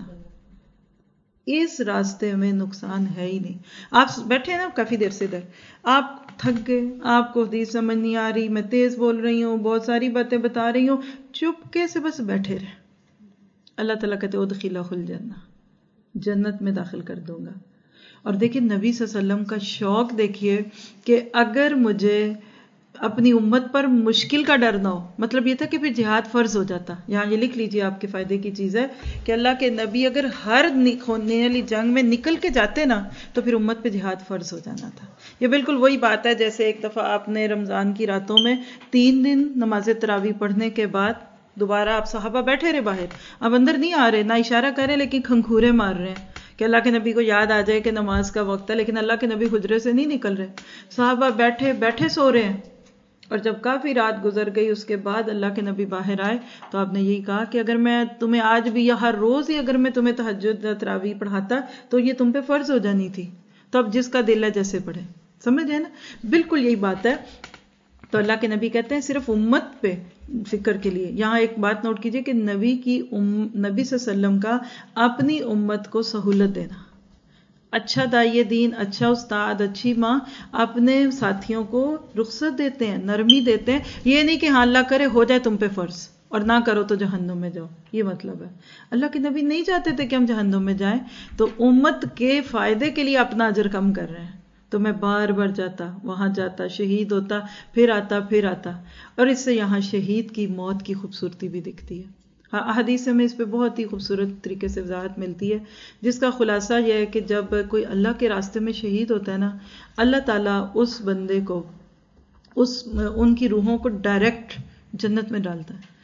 اس راستے میں نقصان ہے ہی نہیں. آپ بیٹھے ہیں نا کافی دیر سے ادھر, آپ تھک گئے, آپ کو حدیث سمجھ نہیں آ رہی, میں تیز بول رہی ہوں, بہت ساری باتیں بتا رہی ہوں, چپکے سے بس بیٹھے رہے. اللہ تعالیٰ کہتے ہیں ادخلہ الجنہ, جنت میں داخل کر دوں گا. اور دیکھیں نبی صلی اللہ علیہ وسلم کا شوق دیکھیے کہ اگر مجھے اپنی امت پر مشکل کا ڈر نہ ہو, مطلب یہ تھا کہ پھر جہاد فرض ہو جاتا. یہاں یہ لکھ لیجئے آپ کے فائدے کی چیز ہے کہ اللہ کے نبی اگر ہر ہونے والی جنگ میں نکل کے جاتے نا تو پھر امت پہ جہاد فرض ہو جانا تھا. یہ بالکل وہی بات ہے جیسے ایک دفعہ آپ نے رمضان کی راتوں میں تین دن نماز تراویح پڑھنے کے بعد دوبارہ آپ صحابہ بیٹھے رہے باہر, اب اندر نہیں آ رہے, نہ اشارہ کر رہے لیکن کھنکھورے مار رہے ہیں کہ اللہ کے نبی کو یاد آ جائے کہ نماز کا وقت ہے, لیکن اللہ کے نبی حجرے سے نہیں نکل رہے. صحابہ بیٹھے بیٹھے سو رہے ہیں, اور جب کافی رات گزر گئی اس کے بعد اللہ کے نبی باہر آئے تو آپ نے یہی کہا کہ اگر میں تمہیں آج بھی یا ہر روز ہی اگر میں تمہیں تہجد تراویح پڑھاتا تو یہ تم پہ فرض ہو جانی تھی, تو اب جس کا دل ہے جیسے پڑھے. سمجھ گئے نا, بالکل یہی بات ہے. تو اللہ کے نبی کہتے ہیں صرف امت پہ فکر کے لیے. یہاں ایک بات نوٹ کیجئے کہ نبی کی ام نبی صلی اللہ علیہ وسلم کا اپنی امت کو سہولت دینا, اچھا داعی دین, اچھا استاد, اچھی ماں اپنے ساتھیوں کو رخصت دیتے ہیں, نرمی دیتے ہیں. یہ نہیں کہ ہاں اللہ کرے ہو جائے تم پہ فرض اور نہ کرو تو جہنم میں جاؤ, یہ مطلب ہے. اللہ کے نبی نہیں چاہتے تھے کہ ہم جہنم میں جائیں, تو امت کے فائدے کے لیے اپنا اجر کم کر رہے ہیں. تو میں بار بار جاتا, وہاں جاتا, شہید ہوتا, پھر آتا پھر آتا. اور اس سے یہاں شہید کی موت کی خوبصورتی بھی دکھتی ہے. حدیث میں اس پہ بہت ہی خوبصورت طریقے سے وضاحت ملتی ہے, جس کا خلاصہ یہ ہے کہ جب کوئی اللہ کے راستے میں شہید ہوتا ہے نا, اللہ تعالیٰ اس بندے کو اس ان کی روحوں کو ڈائریکٹ جنت میں ڈالتا ہے.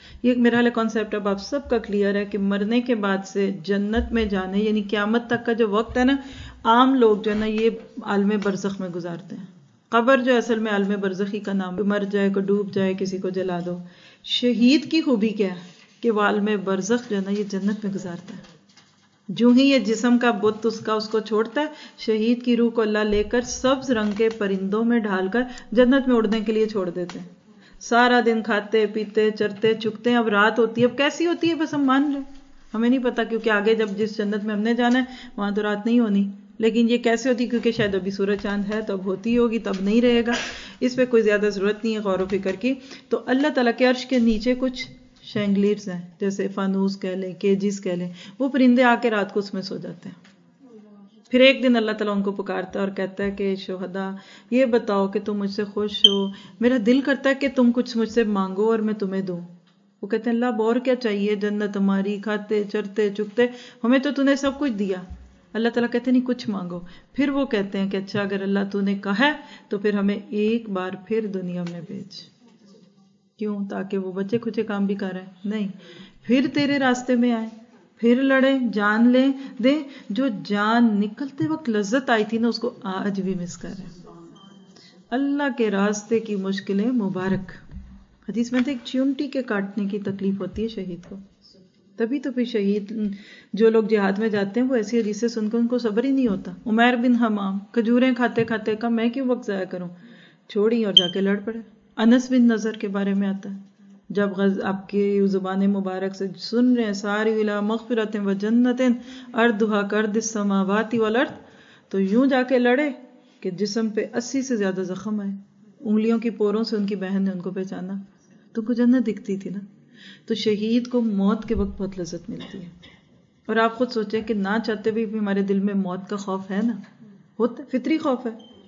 یہ میرا حال کانسیپٹ اب آپ سب کا کلیئر ہے کہ مرنے کے بعد سے جنت میں جانے یعنی قیامت تک کا جو وقت ہے نا، عام لوگ جو ہے نا یہ عالم برزخ میں گزارتے ہیں. قبر جو اصل میں عالم برزخی کا نام، مر جائے کو ڈوب جائے کسی کو جلا دو. شہید کی خوبی کیا ہے کہ وہ عالم برزخ جو ہے نا یہ جنت میں گزارتا ہے. جو ہی یہ جسم کا بت اس کا اس کو چھوڑتا ہے، شہید کی روح کو اللہ لے کر سبز رنگ کے پرندوں میں ڈھال کر جنت میں اڑنے کے لیے چھوڑ دیتے ہیں. سارا دن کھاتے پیتے چرتے چکتے ہیں. اب رات ہوتی ہے، اب کیسی ہوتی ہے بس ہم مان رہے ہیں، ہمیں نہیں پتا کیونکہ آگے جب جس جنت میں ہم نے جانا ہے وہاں تو رات نہیں ہونی. لیکن یہ کیسے ہوتی، کیونکہ شاید ابھی سورج چاند ہے تو اب ہوتی ہوگی، تب نہیں رہے گا. اس پہ کوئی زیادہ ضرورت نہیں ہے غور و فکر کی. تو اللہ تعالیٰ کے عرش کے نیچے کچھ شینگلیرز ہیں، جیسے فانوس کہہ لیں، کیجز کہہ لیں، وہ پرندے آ کے رات کو اس میں سو جاتے ہیں. پھر ایک دن اللہ تعالیٰ ان کو پکارتا ہے اور کہتا ہے کہ شہداء یہ بتاؤ کہ تم مجھ سے خوش ہو، میرا دل کرتا ہے کہ تم کچھ مجھ سے مانگو اور میں تمہیں دوں. وہ کہتے ہیں اللہ اب اور کیا چاہیے، جنت ہماری، کھاتے چرتے چکتے، ہمیں تو تو نے سب کچھ دیا. اللہ تعالیٰ کہتے ہیں نہیں کچھ مانگو. پھر وہ کہتے ہیں کہ اچھا اگر اللہ تو نے کہا ہے تو پھر ہمیں ایک بار پھر دنیا میں بھیج. کیوں؟ تاکہ وہ بچے کچے کام بھی کر رہے ہیں نہیں، پھر تیرے راستے میں آئے، پھر لڑیں، جان لیں دیں. جو جان نکلتے وقت لذت آئی تھی نا اس کو آج بھی مس کر رہے ہیں. اللہ کے راستے کی مشکلیں مبارک. حدیث میں تھے ایک چیونٹی کے کاٹنے کی تکلیف ہوتی ہے شہید کو. تبھی تو پھر شہید جو لوگ جہاد میں جاتے ہیں وہ ایسی حدیثیں سن کر ان کو صبر ہی نہیں ہوتا. عمیر بن حمام کھجوریں کھاتے کھاتے کہا میں کیوں وقت ضائع کروں، چھوڑی اور جا کے لڑ پڑے. انس بن نضر کے بارے میں آتا ہے جب غز آپ کی زبان مبارک سے سن رہے ہیں ساری الی مغفرت و جنت ارضھا کارض السماوات والارض، تو یوں جا کے لڑے کہ جسم پہ اسی سے زیادہ زخم آئے. انگلیوں کی پوروں سے ان کی بہن نے ان کو پہچانا. تو کو جنت دکھتی تھی نا. تو شہید کو موت کے وقت بہت لذت ملتی ہے. اور آپ خود سوچیں کہ نہ چاہتے بھی ہمارے دل میں موت کا خوف ہے نا، ہوتا فطری خوف ہے.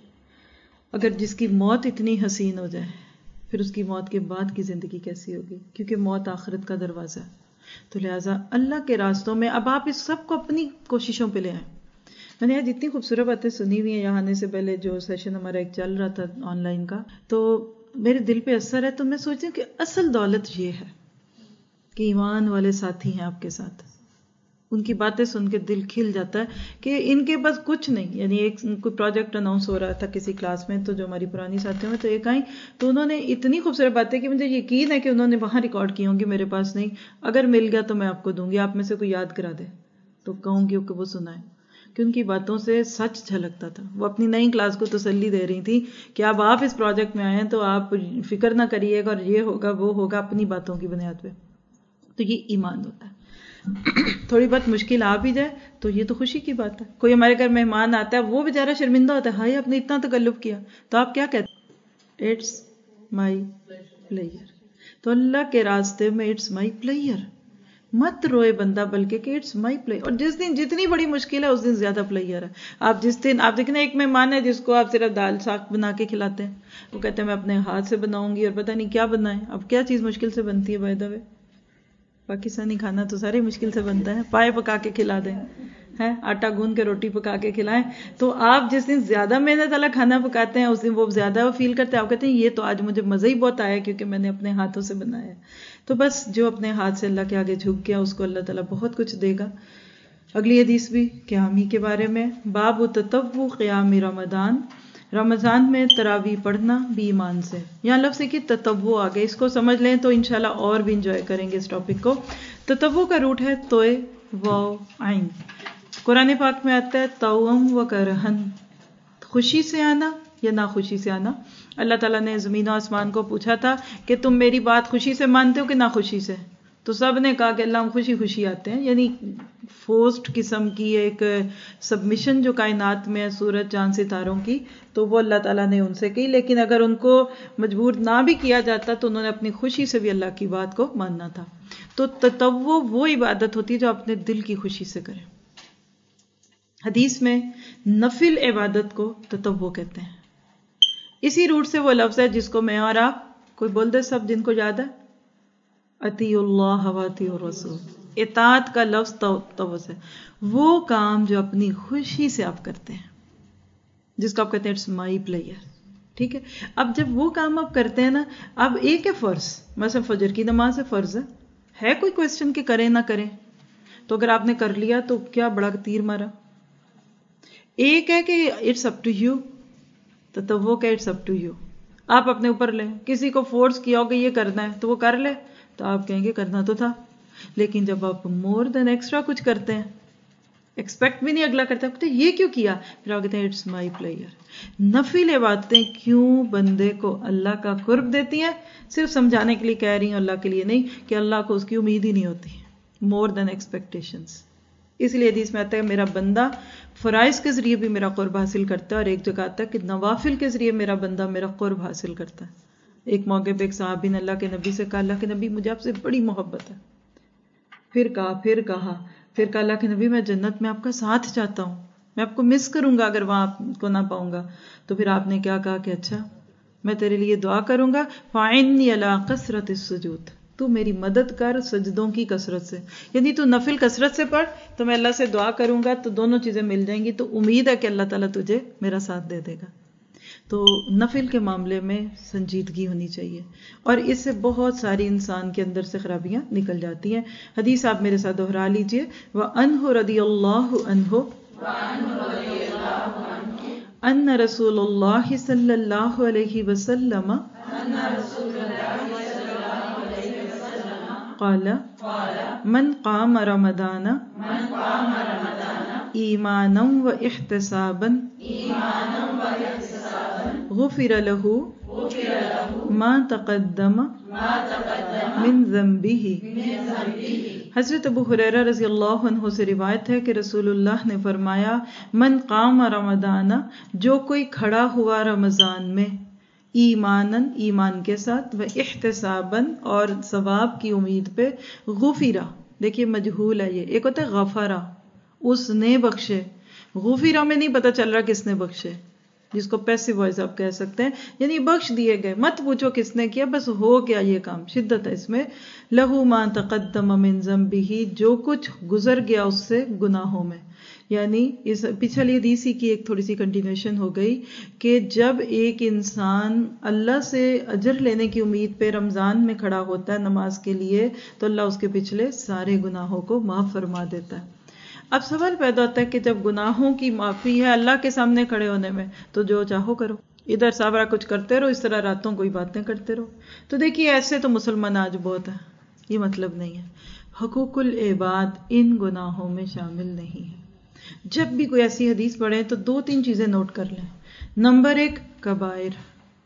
اگر جس کی موت اتنی حسین ہو جائے پھر اس کی موت کے بعد کی زندگی کیسی ہوگی، کیونکہ موت آخرت کا دروازہ ہے. تو لہٰذا اللہ کے راستوں میں اب آپ اس سب کو اپنی کوششوں پہ لے آئیں. میں نے آج اتنی خوبصورت باتیں سنی ہوئی ہیں یہاں آنے سے پہلے، جو سیشن ہمارا ایک چل رہا تھا آن لائن کا، تو میرے دل پہ اثر ہے. تو میں سوچتی ہوں کہ اصل دولت یہ ہے کہ ایمان والے ساتھی ہیں آپ کے ساتھ. ان کی باتیں سن کے دل کھل جاتا ہے کہ ان کے پاس کچھ نہیں. یعنی ایک کوئی پروجیکٹ اناؤنس ہو رہا تھا کسی کلاس میں، تو جو ہماری پرانی ساتھیوں میں تو ایک آئیں تو انہوں نے اتنی خوبصورت باتیں کی، مجھے یقین ہے کہ انہوں نے وہاں ریکارڈ کی ہوں گی، میرے پاس نہیں. اگر مل گیا تو میں آپ کو دوں گی، آپ میں سے کوئی یاد کرا دے تو کہوں گی کہ وہ سنائیں، کہ ان کی باتوں سے سچ جھلکتا تھا. وہ اپنی نئی کلاس کو تسلی دے رہی تھی کہ اب آپ اس پروجیکٹ میں آئے ہیں تو آپ فکر نہ کریے گا اور یہ ہوگا وہ ہوگا، اپنی باتوں کی بنیاد پہ. تو یہ ایمان ہوتا ہے. تھوڑی بہت مشکل آ بھی جائے تو یہ تو خوشی کی بات ہے. کوئی ہمارے گھر مہمان آتا ہے وہ بیچارہ شرمندہ ہوتا ہے، ہائے آپ نے اتنا تکلف کیا، تو آپ کیا کہتے ہیں؟ It's my player. تو اللہ کے راستے میں اٹس مائی پلیئر. مت روئے بندہ بلکہ کہ اٹس مائی پلیئر. اور جس دن جتنی بڑی مشکل ہے اس دن زیادہ پلیئر ہے. آپ جس دن آپ دیکھیں ایک مہمان ہے جس کو آپ صرف دال ساگ بنا کے کھلاتے ہیں، وہ کہتے ہیں میں اپنے ہاتھ سے بناؤں گی اور پتہ نہیں کیا بنائیں. اب کیا چیز مشکل سے بنتی ہے بائی دا وے؟ پاکستانی کھانا تو سارے مشکل سے بنتا ہے. پائے پکا کے کھلا دیں، ہے آٹا گوند کے روٹی پکا کے کھلائیں. تو آپ جس دن زیادہ محنت والا کھانا پکاتے ہیں اس دن وہ زیادہ فیل کرتے ہیں. آپ کہتے ہیں یہ تو آج مجھے مزہ ہی بہت آیا کیونکہ میں نے اپنے ہاتھوں سے بنایا. تو بس جو اپنے ہاتھ سے اللہ کے آگے جھک گیا اس کو اللہ تعالیٰ بہت کچھ دے گا. اگلی حدیث بھی قیام ہی کے بارے میں، باب تطوع قیام رمضان، رمضان میں تراویح پڑھنا بھی ایمان سے. یہاں لفظ ہے کہ تطوع آگے، اس کو سمجھ لیں تو انشاءاللہ اور بھی انجوائے کریں گے اس ٹاپک کو. تطوع کا روٹ ہے توئے واو عین. قرآن پاک میں آتا ہے توم و کرہن، خوشی سے آنا یا ناخوشی سے آنا. اللہ تعالیٰ نے زمین و آسمان کو پوچھا تھا کہ تم میری بات خوشی سے مانتے ہو کہ ناخوشی سے؟ تو سب نے کہا کہ اللہ ہم خوشی خوشی آتے ہیں. یعنی فورسڈ قسم کی ایک سبمیشن جو کائنات میں ہے سورج چاند ستاروں کی، تو وہ اللہ تعالیٰ نے ان سے کی. لیکن اگر ان کو مجبور نہ بھی کیا جاتا تو انہوں نے اپنی خوشی سے بھی اللہ کی بات کو ماننا تھا. تو تطوع وہ عبادت ہوتی ہے جو اپنے دل کی خوشی سے کرے. حدیث میں نفل عبادت کو تطوع کہتے ہیں. اسی روٹ سے وہ لفظ ہے جس کو میں اور آپ کوئی بول دے سب جن کو یاد ہے، اطیعوا اللہ و اطیعوا الرسول. اطاعت کا لفظ تطوع ہے، وہ کام جو اپنی خوشی سے آپ کرتے ہیں، جس کو آپ کہتے ہیں اٹس مائی پلیئر. ٹھیک ہے. اب جب وہ کام آپ کرتے ہیں نا، اب ایک ہے فرض، مثلا فجر کی نماز ہے، فرض ہے ہے کوئی کوشچن کہ کریں نہ کریں، تو اگر آپ نے کر لیا تو کیا بڑا تیر مارا. ایک ہے کہ اٹس اپ ٹو یو، تو تب وہ کہ اٹس اپ ٹو یو، آپ اپنے اوپر لیں. کسی کو فورس کیا ہو کہ یہ کرنا ہے تو وہ کر لے، تو آپ کہیں گے کرنا تو تھا. لیکن جب آپ مور دین ایکسٹرا کچھ کرتے ہیں، ایکسپیکٹ بھی نہیں اگلا کرتا، کہتے ہیں یہ کیوں کیا، پھر آپ کہتے ہیں اٹس مائی پلیئر. نفل عبادتیں کیوں بندے کو اللہ کا قرب دیتی ہیں؟ صرف سمجھانے کے لیے کہہ رہی ہوں، اللہ کے لیے نہیں، کہ اللہ کو اس کی امید ہی نہیں ہوتی مور دین ایکسپیکٹیشنز. اس لیے حدیث میں آتا ہے میرا بندہ فرائض کے ذریعے بھی میرا قرب حاصل کرتا ہے، اور ایک جگہ آتا ہے کہ نوافل کے ذریعے میرا بندہ میرا قرب حاصل کرتا ہے. ایک موقع پہ ایک صحابی نے اللہ کے نبی سے کہا، اللہ کے نبی مجھے آپ سے بڑی محبت ہے. پھر کہا پھر کہا پھر کہا اللہ کے نبی میں جنت میں آپ کا ساتھ چاہتا ہوں، میں آپ کو مس کروں گا اگر وہاں آپ کو نہ پاؤں گا. تو پھر آپ نے کیا کہا کہ اچھا میں تیرے لیے دعا کروں گا، فَعِنِّي عَلَىٰ قَسْرَةِ السُّجُودِ، تو میری مدد کر سجدوں کی کثرت سے. یعنی تو نفل کثرت سے پڑھ تو میں اللہ سے دعا کروں گا تو دونوں چیزیں مل جائیں گی. تو امید ہے کہ اللہ تعالیٰ تجھے میرا ساتھ دے دے گا. تو نفل کے معاملے میں سنجیدگی ہونی چاہیے، اور اس سے بہت ساری انسان کے اندر سے خرابیاں نکل جاتی ہیں. حدیث آپ میرے ساتھ دہرا لیجئے، وَأَنْهُ رَضِيَ اللَّهُ عَنْهُ ان رسول اللہ صلی اللہ علیہ وسلم قال من قام رمضان ایمانا و احتسابا غفر له ما تقدم من ذنبه. حضرت ابو ہریرہ رضی اللہ عنہ سے روایت ہے کہ رسول اللہ نے فرمایا، من قام رمضان، جو کوئی کھڑا ہوا رمضان میں، ایمانن ایمان کے ساتھ، و احتسابن اور ثواب کی امید پہ، غفرہ، دیکھیے مجہول ہے یہ، ایک ہوتا ہے غفرہ اس نے بخشے، غفرہ میں نہیں پتہ چل رہا کس نے بخشے، جس کو پیسو وائز آپ کہہ سکتے ہیں، یعنی بخش دیے گئے، مت پوچھو کس نے کیا، بس ہو گیا یہ کام. شدت ہے اس میں. لہو ما تقدم من ذنبہ، جو کچھ گزر گیا اس سے گناہوں میں. یعنی اس پچھلی حدیث کی ایک تھوڑی سی کنٹینیوشن ہو گئی کہ جب ایک انسان اللہ سے اجر لینے کی امید پہ رمضان میں کھڑا ہوتا ہے نماز کے لیے، تو اللہ اس کے پچھلے سارے گناہوں کو معاف فرما دیتا ہے. اب سوال پیدا ہوتا ہے کہ جب گناہوں کی معافی ہے اللہ کے سامنے کھڑے ہونے میں، تو جو چاہو کرو، ادھر سابرا کچھ کرتے رہو، اس طرح راتوں کوئی باتیں کرتے رہو. تو دیکھیے ایسے تو مسلمان آج بہت ہیں، یہ مطلب نہیں ہے. حقوق العباد ان گناہوں میں شامل نہیں ہے. جب بھی کوئی ایسی حدیث پڑھیں تو دو تین چیزیں نوٹ کر لیں. نمبر ایک، کبائر،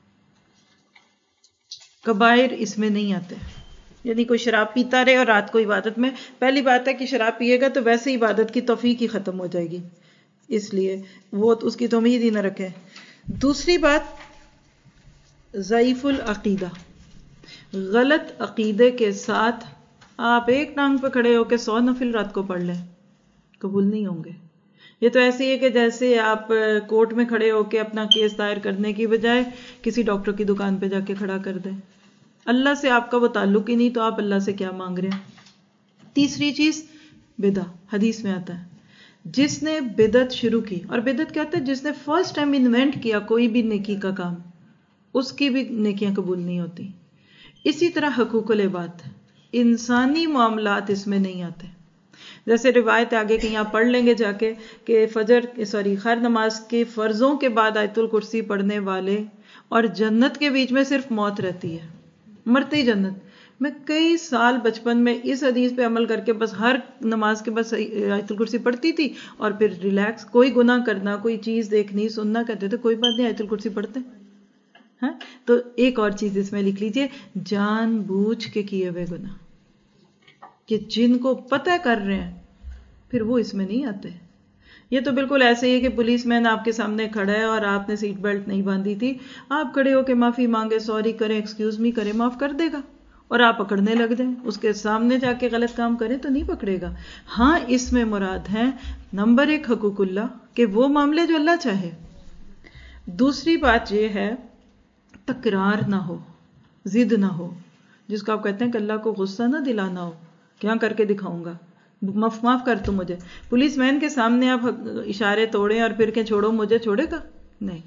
کبائر اس میں نہیں آتے. یعنی کوئی شراب پیتا رہے اور رات کو عبادت میں، پہلی بات ہے کہ شراب پیے گا تو ویسے عبادت کی توفیق ہی ختم ہو جائے گی، اس لیے وہ اس کی تو امید ہی نہ رکھے. دوسری بات، ضعیف العقیدہ، غلط عقیدے کے ساتھ آپ ایک ٹانگ پہ کھڑے ہو کے سو نفل رات کو پڑھ لیں، قبول نہیں ہوں گے. یہ تو ایسے ہی ہے کہ جیسے آپ کورٹ میں کھڑے ہو کے اپنا کیس دائر کرنے کی بجائے کسی ڈاکٹر کی دکان پہ جا کے کھڑا کر دیں. اللہ سے آپ کا وہ تعلق ہی نہیں، تو آپ اللہ سے کیا مانگ رہے ہیں. تیسری چیز، بدعہ. حدیث میں آتا ہے جس نے بدعت شروع کی، اور بدعت کہتے ہیں جس نے فرسٹ ٹائم انوینٹ کیا کوئی بھی نیکی کا کام، اس کی بھی نیکیاں قبول نہیں ہوتی. اسی طرح حقوق العباد، انسانی معاملات اس میں نہیں آتے. جیسے روایت آگے کہیں آپ پڑھ لیں گے جا کے کہ فجر سوری خیر نماز کے فرضوں کے بعد آیت الکرسی پڑھنے والے اور جنت کے بیچ میں صرف موت رہتی ہے، مرتے ہی جنت. میں کئی سال بچپن میں اس حدیث پہ عمل کر کے بس ہر نماز کے بس آیت الکرسی پڑھتی تھی، اور پھر ریلیکس، کوئی گناہ کرنا، کوئی چیز دیکھنی سننا، کہتے تھے کوئی بات نہیں آیت الکرسی پڑھتے ہیں. تو ایک اور چیز اس میں لکھ لیجئے، جان بوجھ کے کیے ہوئے گناہ کہ جن کو پتہ کر رہے ہیں پھر وہ اس میں نہیں آتے. یہ تو بالکل ایسے ہی ہے کہ پولیس مین آپ کے سامنے کھڑا ہے اور آپ نے سیٹ بیلٹ نہیں باندھی تھی، آپ کھڑے ہو کے معافی مانگے، سوری کریں، ایکسکیوز می کریں، معاف کر دے گا، اور آپ پکڑنے لگ جائیں، اس کے سامنے جا کے غلط کام کریں تو نہیں پکڑے گا. ہاں اس میں مراد ہے نمبر ایک حقوق اللہ، کہ وہ معاملے جو اللہ چاہے. دوسری بات یہ ہے تکرار نہ ہو، ضد نہ ہو، جس کو آپ کہتے ہیں کہ اللہ کو غصہ نہ دلانا ہو، کیا کر کے دکھاؤں گا، معاف معاف کر تو مجھے. پولیس مین کے سامنے آپ اشارے توڑیں اور پھر کہ چھوڑو مجھے، چھوڑے گا نہیں.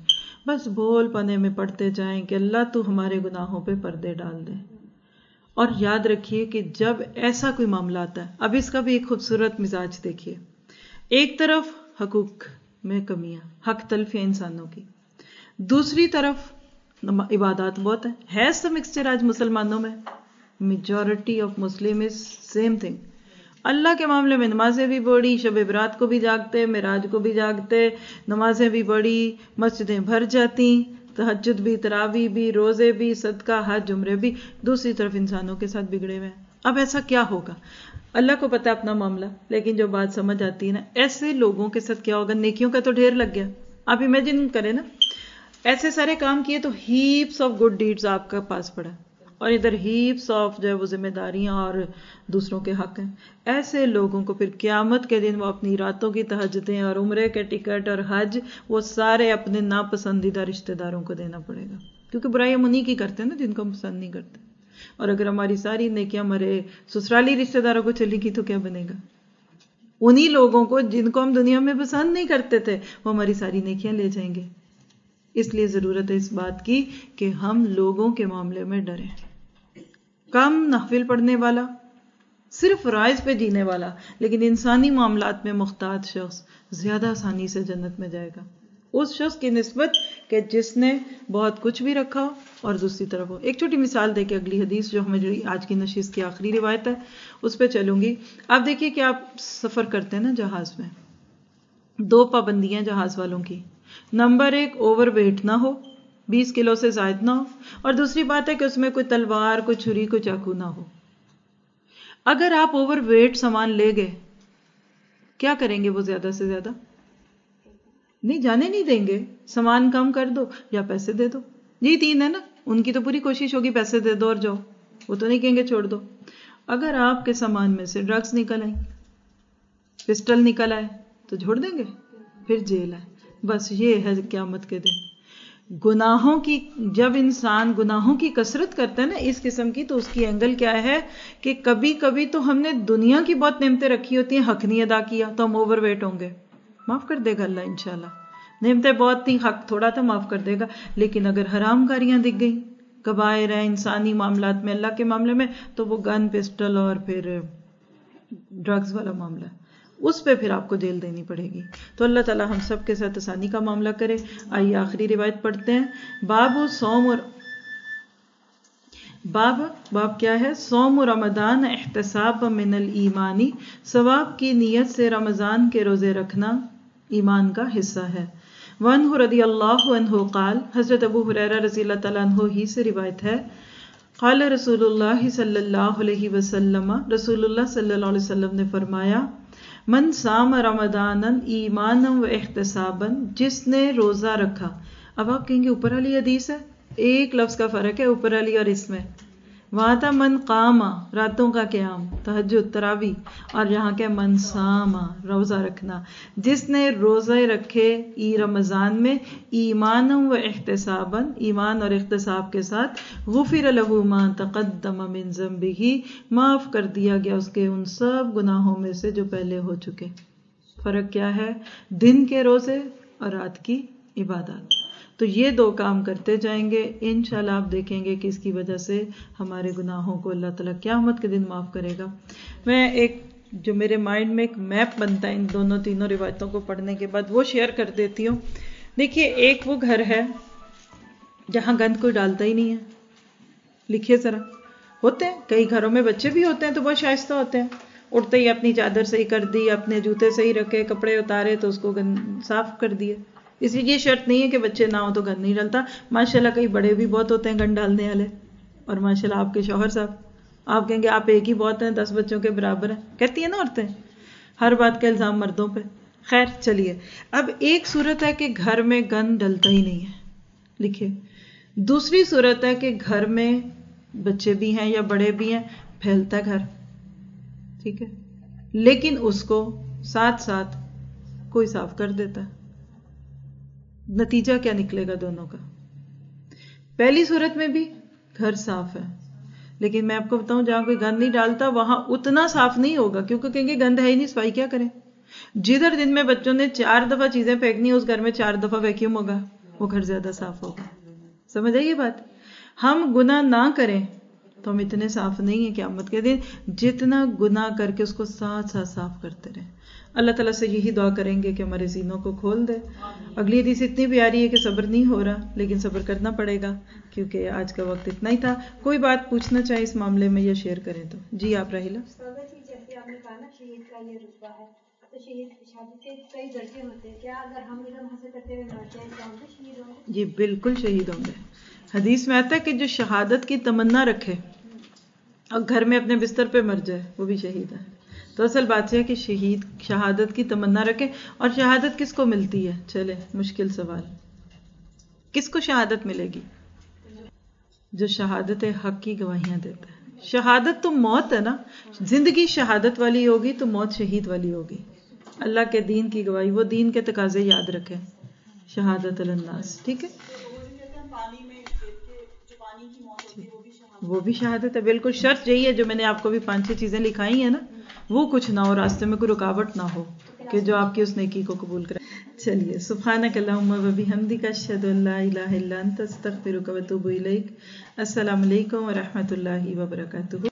بس بول پنے میں پڑھتے جائیں کہ اللہ تو ہمارے گناہوں پہ پردے ڈال دے. اور یاد رکھیے کہ جب ایسا کوئی معاملہ آتا ہے، اب اس کا بھی ایک خوبصورت مزاج دیکھیے. ایک طرف حقوق میں کمیاں، حق تلفیاں انسانوں کی، دوسری طرف عبادات بہت ہیں. ہے سب مکسچر آج مسلمانوں میں. Majority of Muslim is same thing. اللہ کے معاملے میں نمازیں بھی بڑی، شب برات کو بھی جاگتے، معراج کو بھی جاگتے، نمازیں بھی بڑی، مسجدیں بھر جاتی، تہجد بھی، تراویح بھی، روزے بھی، صدقہ، حج، عمرے بھی. دوسری طرف انسانوں کے ساتھ بگڑے ہوئے ہیں. اب ایسا کیا ہوگا؟ اللہ کو پتہ اپنا معاملہ، لیکن جو بات سمجھ آتی ہے نا، ایسے لوگوں کے ساتھ کیا ہوگا؟ نیکیوں کا تو ڈھیر لگ گیا. آپ امیجن کریں نا، ایسے سارے کام کیے تو ہیپس آف گڈ ڈیڈز آپ کے پاس پڑا، اور ادھر ہیپس آف جو ہے وہ ذمہ داریاں اور دوسروں کے حق ہیں. ایسے لوگوں کو پھر قیامت کے دن وہ اپنی راتوں کی تہجدیں اور عمرے کے ٹکٹ اور حج وہ سارے اپنے ناپسندیدہ رشتہ داروں کو دینا پڑے گا، کیونکہ برائی ہم انہی کی کرتے ہیں نا جن کو ہم پسند نہیں کرتے. اور اگر ہماری ساری نیکیاں مرے سسرالی رشتہ داروں کو چلی گی تو کیا بنے گا؟ انہی لوگوں کو جن کو ہم دنیا میں پسند نہیں کرتے تھے وہ ہماری ساری نیکیاں لے جائیں گے. اس لیے ضرورت ہے اس بات کی کہ ہم لوگوں کے معاملے میں ڈریں. کم نحویل پڑھنے والا، صرف فرائض پہ جینے والا لیکن انسانی معاملات میں محتاط شخص زیادہ آسانی سے جنت میں جائے گا اس شخص کی نسبت کہ جس نے بہت کچھ بھی رکھا اور دوسری طرف ہو. ایک چھوٹی مثال دے کے اگلی حدیث جو ہمیں آج کی نشست کی آخری روایت ہے اس پہ چلوں گی. آپ دیکھیے کہ آپ سفر کرتے ہیں نا جہاز میں، دو پابندیاں جہاز والوں کی. نمبر ایک، اوور ویٹ نہ ہو، بیس کلو سے زائد نہ ہو، اور دوسری بات ہے کہ اس میں کوئی تلوار، کوئی چھری، کوئی چاقو نہ ہو. اگر آپ اوور ویٹ سامان لے گئے کیا کریں گے؟ وہ زیادہ سے زیادہ نہیں جانے نہیں دیں گے. سامان کم کر دو یا پیسے دے دو. یہ تین ہے نا، ان کی تو پوری کوشش ہوگی پیسے دے دو اور جاؤ، وہ تو نہیں کہیں گے چھوڑ دو. اگر آپ کے سامان میں سے ڈرگز نکل آئیں، پسٹل نکل آئے تو چھوڑ دیں گے؟ پھر جیل ہے. بس یہ ہے قیامت کے دن. گناہوں کی جب انسان گناہوں کی کثرت کرتا ہے نا اس قسم کی، تو اس کی اینگل کیا ہے کہ کبھی کبھی تو ہم نے دنیا کی بہت نعمتیں رکھی ہوتی ہیں، حق نہیں ادا کیا تو ہم اوور ویٹ ہوں گے. معاف کر دے گا اللہ انشاءاللہ. نعمتیں بہت تھیں، حق تھوڑا تھا، معاف کر دے گا. لیکن اگر حرام کاریاں دکھ گئیں، کبائر ہیں انسانی معاملات میں، اللہ کے معاملے میں تو وہ گن، پسٹل اور پھر ڈرگز والا معاملہ ہے، اس پہ پھر آپ کو جیل دینی پڑے گی. تو اللہ تعالی ہم سب کے ساتھ آسانی کا معاملہ کرے. آئیے آخری روایت پڑھتے ہیں. باب صوم اور باب باب کیا ہے؟ صوم رمضان احتساب من الایمانی، ثواب کی نیت سے رمضان کے روزے رکھنا ایمان کا حصہ ہے. وعنہ رضی اللہ عنہ قال، حضرت ابو ہریرہ رضی اللہ تعالیٰ عنہ ہی سے روایت ہے، قال رسول اللہ صلی اللہ علیہ وسلم، رسول اللہ صلی اللہ علیہ وسلم نے فرمایا، من صام رمضان ایمانا و احتسابا، جس نے روزہ رکھا. اب آپ کہیں گے اوپر والی حدیث ہے، ایک لفظ کا فرق ہے اوپر والی اور اس میں. وہاں تھا من قاما، راتوں کا قیام، تہجد، تراویح، اور یہاں کیا؟ من صاما، روزہ رکھنا. جس نے روزے رکھے ای رمضان میں ایمانا و احتسابا، ایمان اور احتساب کے ساتھ، غفر له ما تقدم من ذنبہ، معاف کر دیا گیا اس کے ان سب گناہوں میں سے جو پہلے ہو چکے. فرق کیا ہے؟ دن کے روزے اور رات کی عبادات. تو یہ دو کام کرتے جائیں گے انشاءاللہ آپ دیکھیں گے کہ اس کی وجہ سے ہمارے گناہوں کو اللہ تعالیٰ قیامت کے دن معاف کرے گا. میں ایک جو میرے مائنڈ میں ایک میپ بنتا ہے ان دونوں تینوں روایتوں کو پڑھنے کے بعد وہ شیئر کر دیتی ہوں. دیکھیے ایک وہ گھر ہے جہاں گند کوئی ڈالتا ہی نہیں ہے. لکھیے ذرا. ہوتے ہیں کئی گھروں میں بچے بھی ہوتے ہیں تو بہت شائستہ ہوتے ہیں، اٹھتے ہی اپنی چادر صحیح کر دی، اپنے جوتے صحیح رکھے، کپڑے اتارے تو اس کو گند صاف کر دیے. اس لیے یہ شرط نہیں ہے کہ بچے نہ ہوں تو گند نہیں ڈالتا. ماشاءاللہ کئی بڑے بھی بہت ہوتے ہیں گند ڈالنے والے، اور ماشاءاللہ آپ کے شوہر صاحب، آپ کہیں گے آپ ایک ہی بہت ہیں، دس بچوں کے برابر ہیں، کہتی ہیں نا عورتیں، ہر بات کا الزام مردوں پہ. خیر چلیے، اب ایک صورت ہے کہ گھر میں گند ڈلتا ہی نہیں ہے، لکھیے. دوسری صورت ہے کہ گھر میں بچے بھی ہیں یا بڑے بھی ہیں، پھیلتا ہے گھر، ٹھیک ہے، لیکن اس کو ساتھ ساتھ کوئی صاف کر دیتا ہے. نتیجہ کیا نکلے گا دونوں کا؟ پہلی صورت میں بھی گھر صاف ہے، لیکن میں آپ کو بتاؤں جہاں کوئی گند نہیں ڈالتا وہاں اتنا صاف نہیں ہوگا، کیونکہ کہیں گے گند ہے ہی نہیں، صفائی کیا کریں. جدھر دن میں بچوں نے چار دفعہ چیزیں پھینکنی اس گھر میں چار دفعہ ویکیوم ہوگا وہ گھر زیادہ صاف ہوگا. سمجھ آئی یہ بات؟ ہم گناہ نہ کریں تو ہم اتنے صاف نہیں ہیں قیامت کے دن جتنا گناہ کر کے اس کو ساتھ ساتھ صاف کرتے رہیں. اللہ تعالیٰ سے یہی دعا کریں گے کہ ہمارے سینوں کو کھول دے. اگلی حدیث اتنی پیاری ہے کہ صبر نہیں ہو رہا لیکن صبر کرنا پڑے گا کیونکہ آج کا وقت اتنا ہی تھا. کوئی بات پوچھنا چاہے اس معاملے میں یا شیئر کریں تو جی آپ راہیلہ. جیسے آپ نے کہا نا شہید کا یہ رتبہ ہے تو شہید شہادت کے کئی درجے ہوتے ہیں, کیا اگر ہم علم حاصل کرتے ہوئے مر جائیں تو ہم بھی شہید ہوں گے؟ جی بالکل شہید ہوں گے. حدیث میں آتا ہے کہ جو شہادت کی تمنا رکھے اور گھر میں اپنے بستر پہ مر جائے وہ بھی شہید ہے. تو اصل بات یہ ہے کہ شہید شہادت کی تمنا رکھے. اور شہادت کس کو ملتی ہے؟ چلے مشکل سوال, کس کو شہادت ملے گی؟ جو شہادت حق کی گواہیاں دیتا ہے. شہادت تو موت ہے نا, زندگی شہادت والی ہوگی تو موت شہید والی ہوگی. اللہ کے دین کی گواہی, وہ دین کے تقاضے یاد رکھیں. شہادت الناس, ٹھیک ہے, وہ بھی شہادت ہے. بالکل شرط یہی ہے جو میں نے آپ کو بھی پانچ چھ چیزیں لکھائی ہیں نا, وہ کچھ نہ ہو, راستے میں کوئی رکاوٹ نہ ہو کہ جو آپ کی اس نیکی کو قبول کرے. چلیے, سبحانک اللہم و بحمدک اشہد ان لا الہ الا انت استغفرک و اتوب الیک. السلام علیکم و رحمۃ اللہ وبرکاتہ.